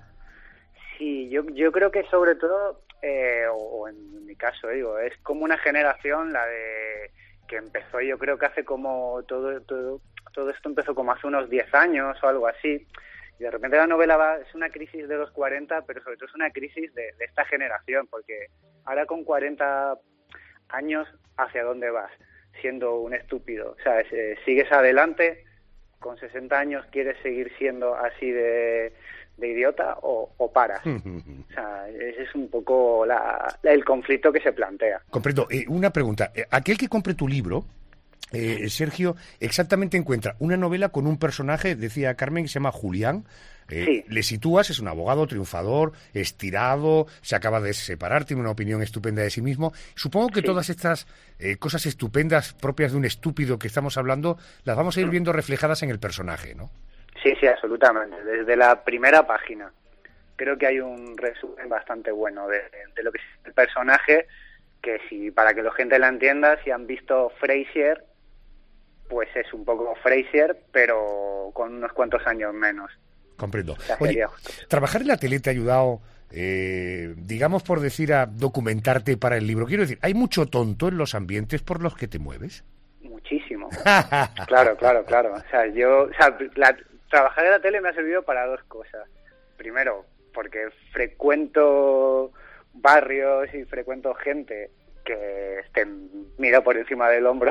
Sí, yo, yo creo que sobre todo, eh, o, o en mi caso, digo, es como una generación, la de que empezó, yo creo que hace como todo, todo, todo esto empezó como hace unos diez años o algo así, y de repente la novela va, es una crisis de los cuarenta, pero sobre todo es una crisis de, de esta generación, porque ahora con cuarenta años, ¿hacia dónde vas? Siendo un estúpido, o sea, es, eh, sigues adelante, con sesenta años quieres seguir siendo así de, de idiota o, o paras. O sea, ese es un poco la, la, el conflicto que se plantea. Comprendo. Eh, una pregunta. Aquel que compre tu libro, eh, Sergio, exactamente encuentra una novela con un personaje, decía Carmen, que se llama Julián. Eh, sí. Le sitúas, es un abogado triunfador, estirado, se acaba de separar, tiene una opinión estupenda de sí mismo. Supongo que sí. todas estas eh, cosas estupendas propias de un estúpido que estamos hablando, las vamos a ir viendo reflejadas en el personaje, ¿no? Sí, sí, absolutamente. Desde la primera página creo que hay un resumen bastante bueno de, de lo que es el personaje, que si para que la gente la entienda, si han visto Frasier, pues es un poco Frasier, pero con unos cuantos años menos. Comprendo. Oye, trabajar en la tele te ha ayudado, eh, digamos por decir, a documentarte para el libro. Quiero decir, ¿hay mucho tonto en los ambientes por los que te mueves? Muchísimo. Claro, claro, claro. O sea, yo, o sea, la, trabajar en la tele me ha servido para dos cosas. Primero, porque frecuento barrios y frecuento gente que estén mira por encima del hombro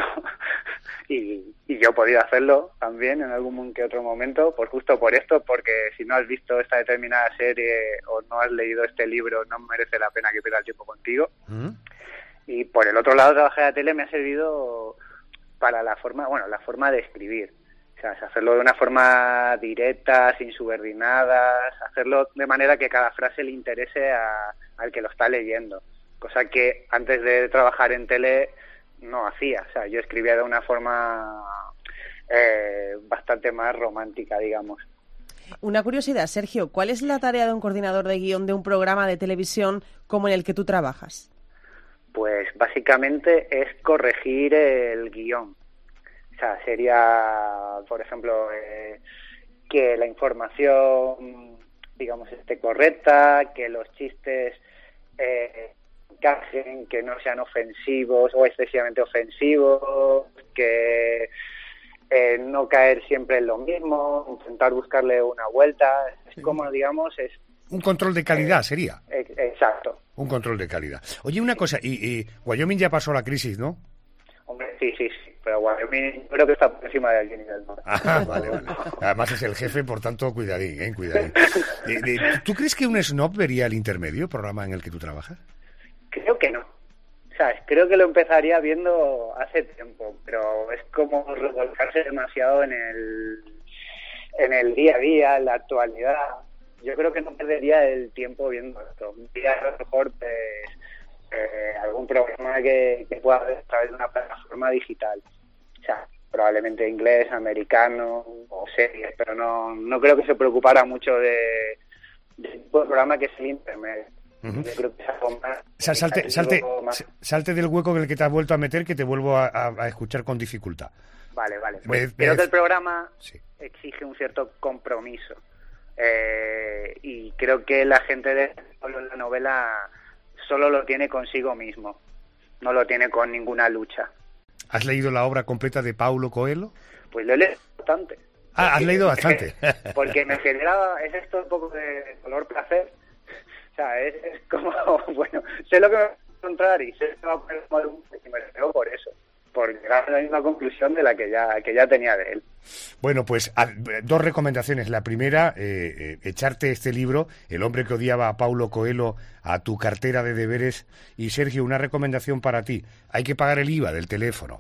y, y yo he podido hacerlo también en algún que otro momento, por justo por esto, porque si no has visto esta determinada serie o no has leído este libro, no merece la pena que pierda el tiempo contigo. ¿Mm? Y por el otro lado, trabajar en la tele me ha servido para la forma, bueno, la forma de escribir. O sea, hacerlo de una forma directa, sin subordinadas, hacerlo de manera que cada frase le interese a, al que lo está leyendo. Cosa que antes de trabajar en tele no hacía. O sea, yo escribía de una forma eh, bastante más romántica, digamos. Una curiosidad, Sergio, ¿cuál es la tarea de un coordinador de guión de un programa de televisión como en el que tú trabajas? Pues básicamente es corregir el guión. O sea, sería, por ejemplo, eh, que la información, digamos, esté correcta, que los chistes eh, encajen, que no sean ofensivos o excesivamente ofensivos, que eh, no caer siempre en lo mismo, intentar buscarle una vuelta. Es como, digamos, es... Un control de calidad eh, sería. Eh, exacto. Un control de calidad. Oye, una cosa, y, y Wyoming ya pasó la crisis, ¿no? Hombre, sí, sí, sí. Pero Wyoming creo que está por encima de aquí nivel. Ah, vale, vale. Además es el jefe, por tanto, cuidadín, ¿eh? Cuidadín. Eh, eh, ¿Tú crees que un snob vería el intermedio, programa en el que tú trabajas? Creo que no. O ¿sabes? Creo que lo empezaría viendo hace tiempo, pero es como revolcarse demasiado en el, en el día a día, en la actualidad. Yo creo que no perdería el tiempo viendo esto. Vería a lo mejor pues, eh, algún programa que, que pueda ver a través de una plataforma digital. O sea, probablemente inglés, americano o series, pero no, no creo que se preocupara mucho de, de tipo de programa que es el internet. Uh-huh. Yo creo que es algo más, O sea, salte, salte, más... salte del hueco en el que te has vuelto a meter, que te vuelvo a, a, a escuchar con dificultad. Vale, vale. Me- Pues me- creo que el programa Sí. exige un cierto compromiso. Eh, y creo que la gente de la novela solo lo tiene consigo mismo. No lo tiene con ninguna lucha. ¿Has leído la obra completa de Paulo Coelho? Pues lo he leído bastante. Ah, has Porque- leído bastante. Porque me genera, es esto un poco de color placer. O sea, es, es como, bueno, sé lo que me va a encontrar y sé que va a poner mal un y me lo leo por eso. Por llegar a la misma conclusión de la que ya, que ya tenía de él. Bueno, pues a- dos recomendaciones. La primera, eh, eh, echarte este libro, El hombre que odiaba a Paulo Coelho, a tu cartera de deberes. Y Sergio, una recomendación para ti. Hay que pagar el I V A del teléfono.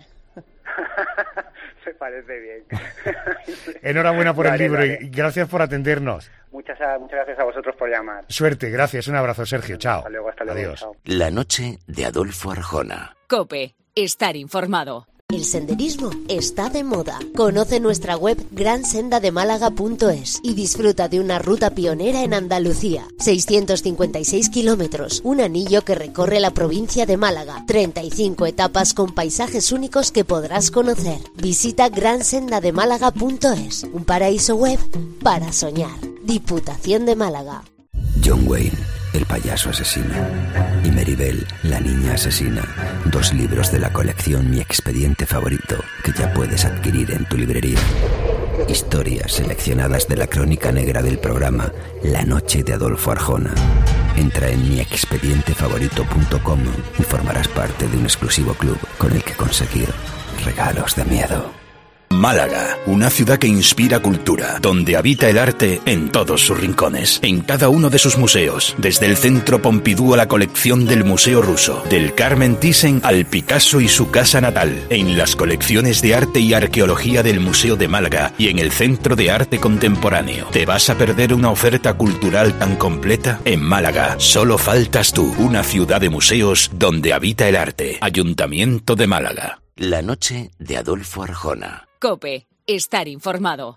Me parece bien. Enhorabuena por Vale, el libro vale. y gracias por atendernos. Muchas, muchas gracias a vosotros por llamar. Suerte, gracias. Un abrazo, Sergio. Chao. Hasta luego, hasta luego. Adiós. Chao. La noche de Adolfo Arjona. Cope, estar informado. El senderismo está de moda. Conoce nuestra web gran senda de málaga punto es y disfruta de una ruta pionera en Andalucía. seiscientos cincuenta y seis kilómetros, un anillo que recorre la provincia de Málaga. treinta y cinco etapas con paisajes únicos que podrás conocer. Visita gran senda de málaga punto es, un paraíso web para soñar. Diputación de Málaga. John Wayne, el payaso asesino, y Maribel, la niña asesina, dos libros de la colección Mi expediente favorito que ya puedes adquirir en tu librería. Historias seleccionadas de la crónica negra del programa La noche de Adolfo Arjona. Entra en mi expediente favorito punto com y formarás parte de un exclusivo club con el que conseguir regalos de miedo. Málaga, una ciudad que inspira cultura, donde habita el arte en todos sus rincones, en cada uno de sus museos, desde el Centro Pompidou a la colección del Museo Ruso, del Carmen Thyssen al Picasso y su casa natal, en las colecciones de arte y arqueología del Museo de Málaga y en el Centro de Arte Contemporáneo. ¿Te vas a perder una oferta cultural tan completa? En Málaga, solo faltas tú, una ciudad de museos donde habita el arte. Ayuntamiento de Málaga. La noche de Adolfo Arjona. Cope, estar informado.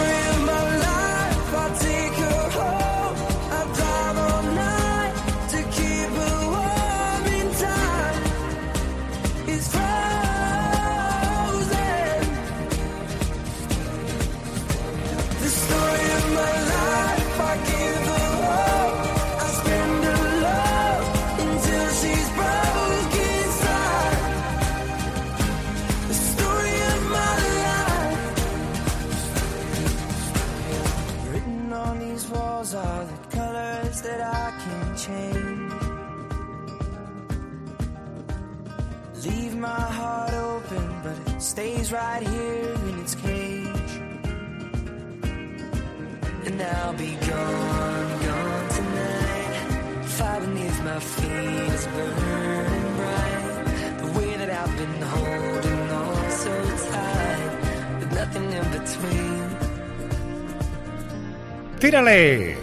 Are the colors that I can change. Leave my heart open, but it stays right here in its cage. And I'll be gone, gone tonight. Fire beneath my feet is burning bright. The way that I've been holding on so tight, with nothing in between. ¡Tírale!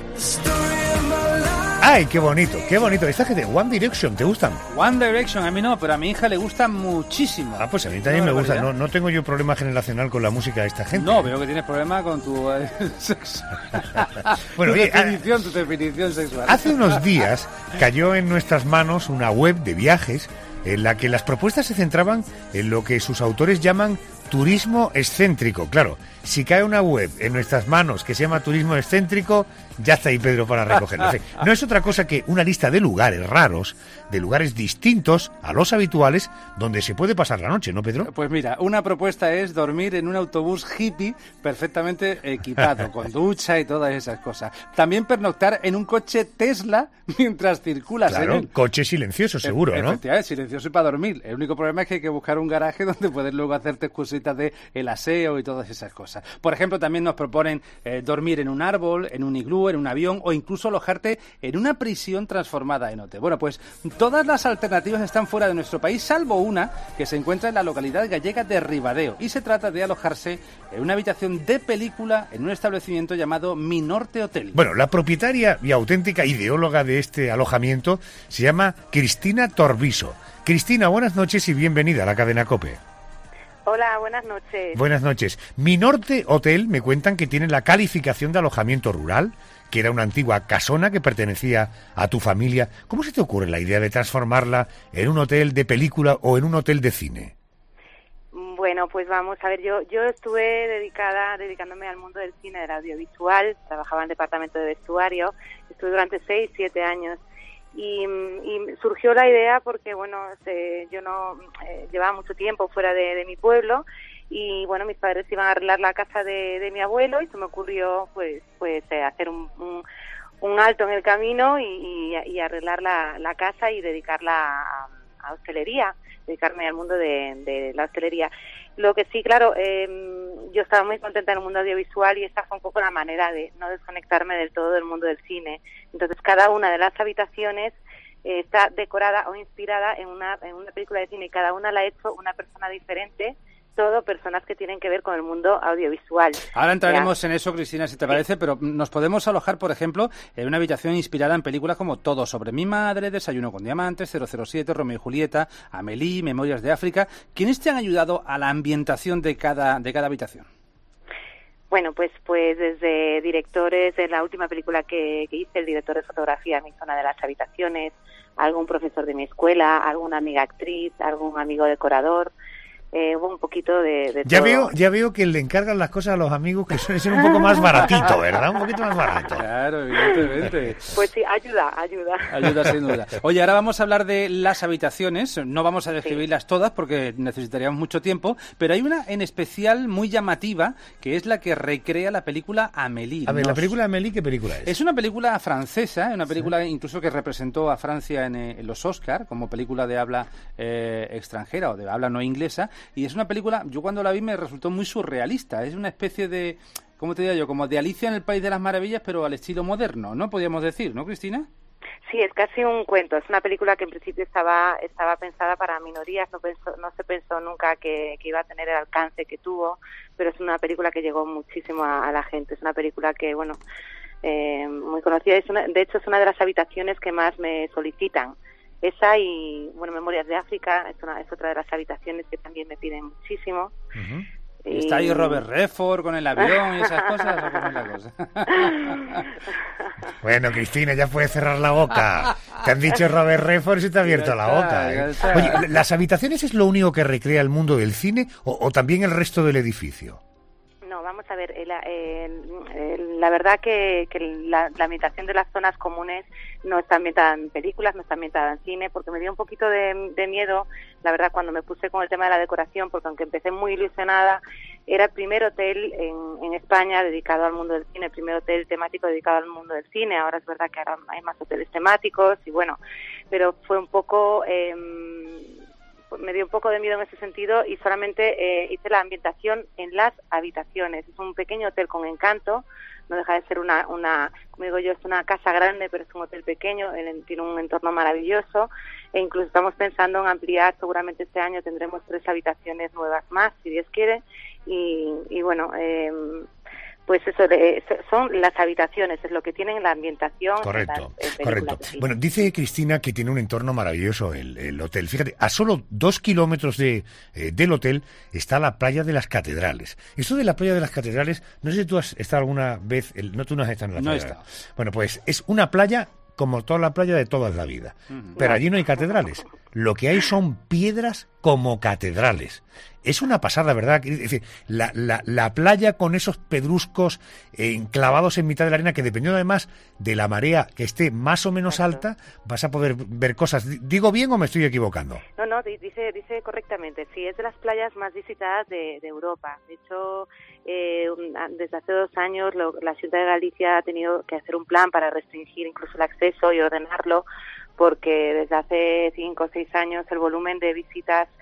¡Ay, qué bonito, qué bonito! Esta gente, One Direction, ¿te gustan? One Direction, a mí no, pero a mi hija le gusta muchísimo. Ah, pues a mí también No, me gusta. ¿verdad? No, no tengo yo problema generacional con la música de esta gente. No, veo que tienes problema con tu eh, sexo. Bueno, tu oye, definición, tu definición sexual. Hace unos días cayó en nuestras manos una web de viajes en la que las propuestas se centraban en lo que sus autores llaman turismo excéntrico. Claro, si cae una web en nuestras manos que se llama turismo excéntrico, ya está ahí Pedro para recogerlo. En fin, no es otra cosa que una lista de lugares raros, de lugares distintos a los habituales, donde se puede pasar la noche, ¿no, Pedro? Pues mira, una propuesta es dormir en un autobús hippie perfectamente equipado, con ducha y todas esas cosas. También pernoctar en un coche Tesla mientras circulas Claro, en él. coche silencioso, seguro, ¿no? Efectivamente, silencioso y para dormir. El único problema es que hay que buscar un garaje donde poder luego hacerte excursiones cositas de el aseo y todas esas cosas. Por ejemplo, también nos proponen eh, dormir en un árbol, en un iglú, en un avión o incluso alojarte en una prisión transformada en hotel. Bueno, pues todas las alternativas están fuera de nuestro país, salvo una que se encuentra en la localidad gallega de Ribadeo, y se trata de alojarse en una habitación de película en un establecimiento llamado Minorte Hotel. Bueno, la propietaria y auténtica ideóloga de este alojamiento se llama Cristina Torviso. Cristina, buenas noches y bienvenida a la cadena COPE. Hola, buenas noches. Buenas noches. Minorte Hotel me cuentan que tiene la calificación de alojamiento rural, que era una antigua casona que pertenecía a tu familia. ¿Cómo se te ocurre la idea de transformarla en un hotel de película o en un hotel de cine? Bueno, pues vamos a ver, yo yo estuve dedicada, dedicándome al mundo del cine, del audiovisual, trabajaba en el departamento de vestuario, estuve durante seis, siete años y, y surgió la idea porque, bueno, se, yo no eh, llevaba mucho tiempo fuera de, de mi pueblo y, bueno, mis padres iban a arreglar la casa de, de mi abuelo y se me ocurrió, pues, pues eh, hacer un, un, un alto en el camino y, y, y arreglar la, la casa y dedicarla a, a hostelería, dedicarme al mundo de, de la hostelería. Lo que sí, claro, eh, yo estaba muy contenta en el mundo audiovisual y esta fue un poco la manera de no desconectarme del todo del mundo del cine. Entonces, cada una de las habitaciones eh, está decorada o inspirada en una, en una película de cine y cada una la ha hecho una persona diferente, todo personas que tienen que ver con el mundo audiovisual. Ahora entraremos en eso, Cristina, si te parece, pero nos podemos alojar, por ejemplo, en una habitación inspirada en películas como Todo sobre mi madre, Desayuno con diamantes, cero cero siete, Romeo y Julieta, Amélie, Memorias de África. ¿Quiénes te han ayudado a la ambientación de cada, de cada habitación? Bueno, pues pues desde directores, de la última película que, que hice, el director de fotografía me hizo una de las habitaciones, algún profesor de mi escuela, alguna amiga actriz, algún amigo decorador. Eh, hubo un poquito de, de ya todo. veo ya veo que le encargan las cosas a los amigos que suele ser un poco más baratito, ¿verdad? Un poquito más barato. Claro, evidentemente. Pues sí, ayuda, ayuda. Ayuda sin duda. Oye, ahora vamos a hablar de las habitaciones. No vamos a describirlas sí. todas porque necesitaríamos mucho tiempo, pero hay una en especial muy llamativa que es la que recrea la película Amélie. A ver, ¿la película Amélie qué película es? Es una película francesa, una película ¿Sí? incluso que representó a Francia en, en los Oscar como película de habla eh, extranjera o de habla no inglesa. Y es una película, yo cuando la vi me resultó muy surrealista. Es una especie de, ¿cómo te diría yo? Como de Alicia en el País de las Maravillas, pero al estilo moderno, ¿no? Podríamos decir, ¿no, Cristina? Sí, es casi un cuento. Es una película que en principio estaba estaba pensada para minorías. No pensó, no se pensó nunca que, que iba a tener el alcance que tuvo, pero es una película que llegó muchísimo a, a la gente. Es una película que, bueno, eh, muy conocida. Es una, de hecho, es una de las habitaciones que más me solicitan. Esa y, bueno, Memorias de África es, una, es otra de las habitaciones que también me piden muchísimo. Uh-huh. Y... ¿Está ahí Robert Redford con el avión y esas cosas? ¿O cómo es la cosa? Bueno, Cristina, ya puedes cerrar la boca. Te han dicho Robert Redford y se te ha abierto la boca. ¿eh? Oye, ¿las habitaciones es lo único que recrea el mundo del cine o, o también el resto del edificio? No, vamos a ver, el, el, el, la verdad que, que la, la ambientación de las zonas comunes no está ambientada en películas, no está ambientada en cine, porque me dio un poquito de, de miedo, la verdad, cuando me puse con el tema de la decoración, porque aunque empecé muy ilusionada, era el primer hotel en, en España dedicado al mundo del cine, el primer hotel temático dedicado al mundo del cine. Ahora es verdad que ahora hay más hoteles temáticos y bueno, pero fue un poco... Eh, me dio un poco de miedo en ese sentido y solamente eh, hice la ambientación en las habitaciones. Es un pequeño hotel con encanto, no deja de ser una, una como digo yo, es una casa grande, pero es un hotel pequeño, tiene un entorno maravilloso e incluso estamos pensando en ampliar, seguramente este año tendremos tres habitaciones nuevas más, si Dios quiere, y, y bueno... Eh, pues eso, de, son las habitaciones, es lo que tienen la ambientación. Correcto, en las, en correcto. Bueno, dice Cristina que tiene un entorno maravilloso el, el hotel. Fíjate, a solo dos kilómetros de, eh, del hotel está la playa de las Catedrales. Esto de la playa de las Catedrales, no sé si tú has estado alguna vez, el, no, tú no has estado en la no playa. No he estado. Bueno, pues es una playa como toda la playa de toda la vida, uh-huh. Pero allí no hay catedrales. Lo que hay son piedras como catedrales. Es una pasada, ¿verdad? Es decir, la, la, la playa con esos pedruscos eh, enclavados en mitad de la arena, que dependiendo además de la marea que esté más o menos alta, vas a poder ver cosas. ¿Digo bien o me estoy equivocando? No, no, dice dice correctamente. Sí, es de las playas más visitadas de, de Europa. De hecho, eh, desde hace dos años lo, la Xunta de Galicia ha tenido que hacer un plan para restringir incluso el acceso y ordenarlo, porque desde hace cinco o seis años el volumen de visitas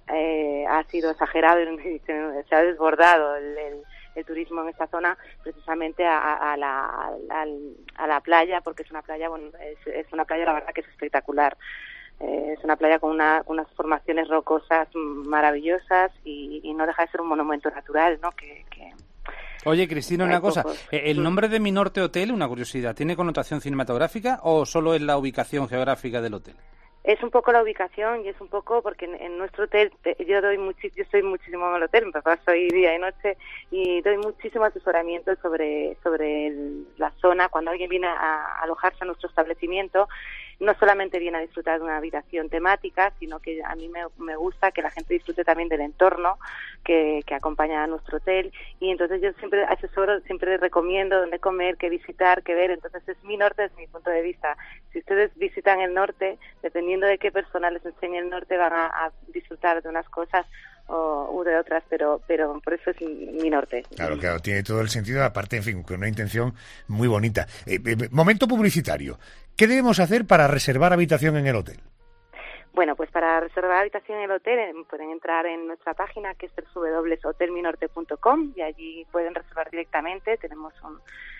eh, ha sido exagerado y se ha desbordado el, el, el turismo en esta zona precisamente a, a, la, a, a la playa, porque es una playa, bueno, es, es una playa la verdad que es espectacular. Eh, es una playa con una, unas formaciones rocosas maravillosas y, y no deja de ser un monumento natural, ¿no? Que, que Oye, Cristina, una cosa. ¿El nombre de Minorte Hotel, una curiosidad, tiene connotación cinematográfica o solo es la ubicación geográfica del hotel? Es un poco la ubicación y es un poco porque en, en nuestro hotel yo doy muchi, yo estoy muchísimo en el hotel, mi papá soy día y noche y doy muchísimo asesoramiento sobre sobre el, la zona. Cuando alguien viene a alojarse a nuestro establecimiento, no solamente viene a disfrutar de una habitación temática, sino que a mí me, me gusta que la gente disfrute también del entorno que, que acompaña a nuestro hotel, y entonces yo siempre asesoro, siempre recomiendo dónde comer, qué visitar, qué ver. Entonces es mi norte desde mi punto de vista. Si ustedes visitan el norte, dependiendo de qué persona les enseñe el norte, van a, a disfrutar de unas cosas o, o de otras, pero pero por eso es mi norte. Claro, claro, tiene todo el sentido, aparte, en fin, con una intención muy bonita. Eh, eh, momento publicitario. ¿Qué debemos hacer para reservar habitación en el hotel? Bueno, pues para reservar habitación en el hotel pueden entrar en nuestra página, que es doble u doble u doble u punto hotel mi norte punto com, y allí pueden reservar directamente. Tenemos un,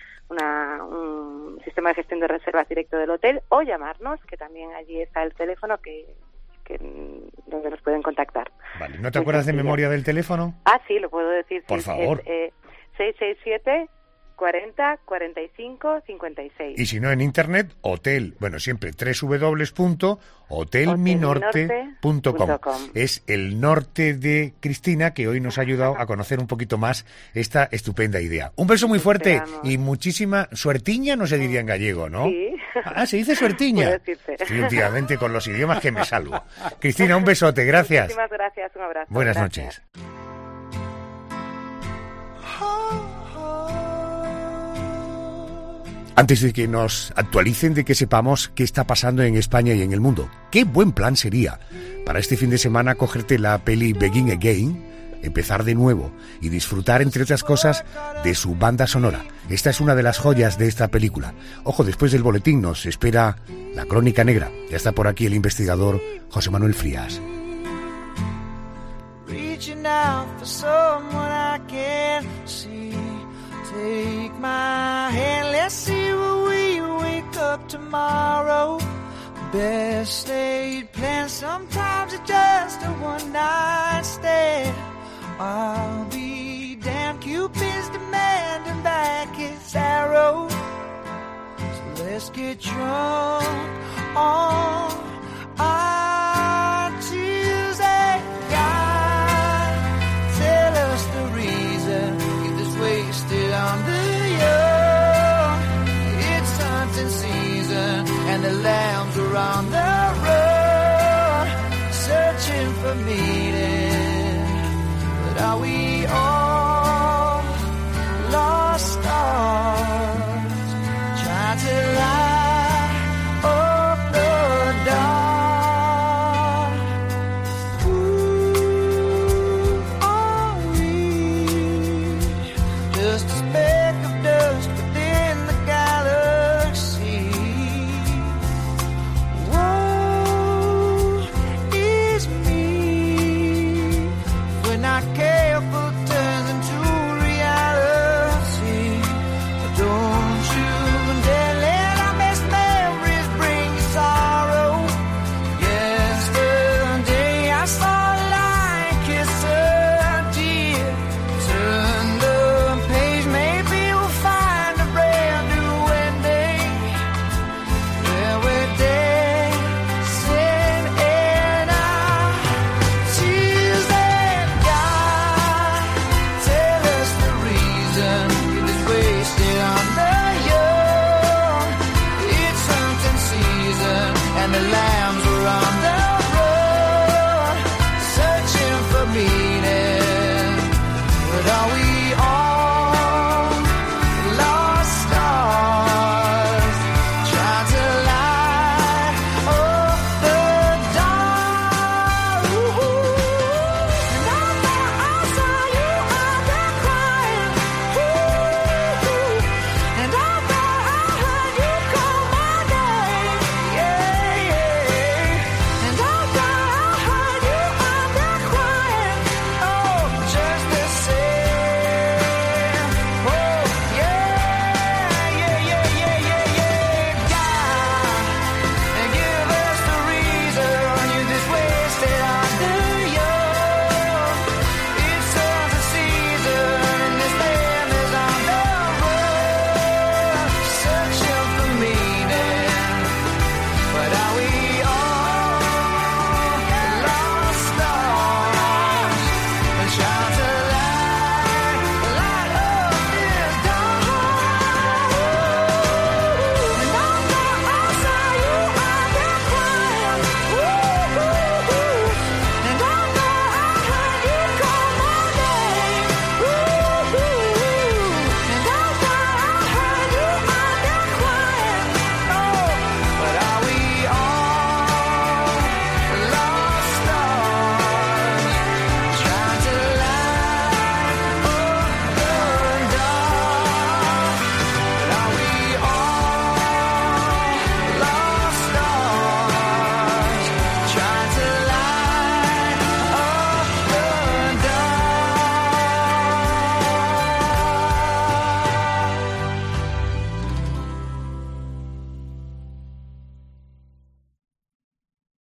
una, un sistema de gestión de reservas directo del hotel, o llamarnos, que también allí está el teléfono que, que donde nos pueden contactar. Vale, ¿no te acuerdas de memoria del teléfono? Ah, sí, lo puedo decir. Por sí, favor. Es, eh, seis seis siete, cuarenta, cuarenta y cinco, cincuenta y seis. Y si no, en internet, hotel, bueno, siempre doble u doble u doble u punto hotel mi norte punto com. Es el norte de Cristina, que hoy nos ha ayudado a conocer un poquito más esta estupenda idea. Un beso muy fuerte Esperamos. Y muchísima suertiña, no se diría en gallego, ¿no? Sí. Ah, se dice suertiña. Estoy últimamente con los idiomas que me salvo. Cristina, un besote, gracias. Muchísimas gracias, un abrazo. Buenas gracias. noches. Antes de que nos actualicen, de que sepamos qué está pasando en España y en el mundo, qué buen plan sería para este fin de semana cogerte la peli Begin Again, empezar de nuevo y disfrutar, entre otras cosas, de su banda sonora. Esta es una de las joyas de esta película. Ojo, después del boletín nos espera la Crónica Negra. Ya está por aquí el investigador José Manuel Frías. Reaching out for someone I can't see. Take my hand, let's see where we wake up tomorrow. Best laid plans, sometimes it's just a one night stand. I'll be damned, Cupid's demanding back his arrow. So let's get drunk on our Tuesday. God, tell us the reason, get this wasted on the young. It's hunting season and the lambs are on the run, searching for meaning. But are we all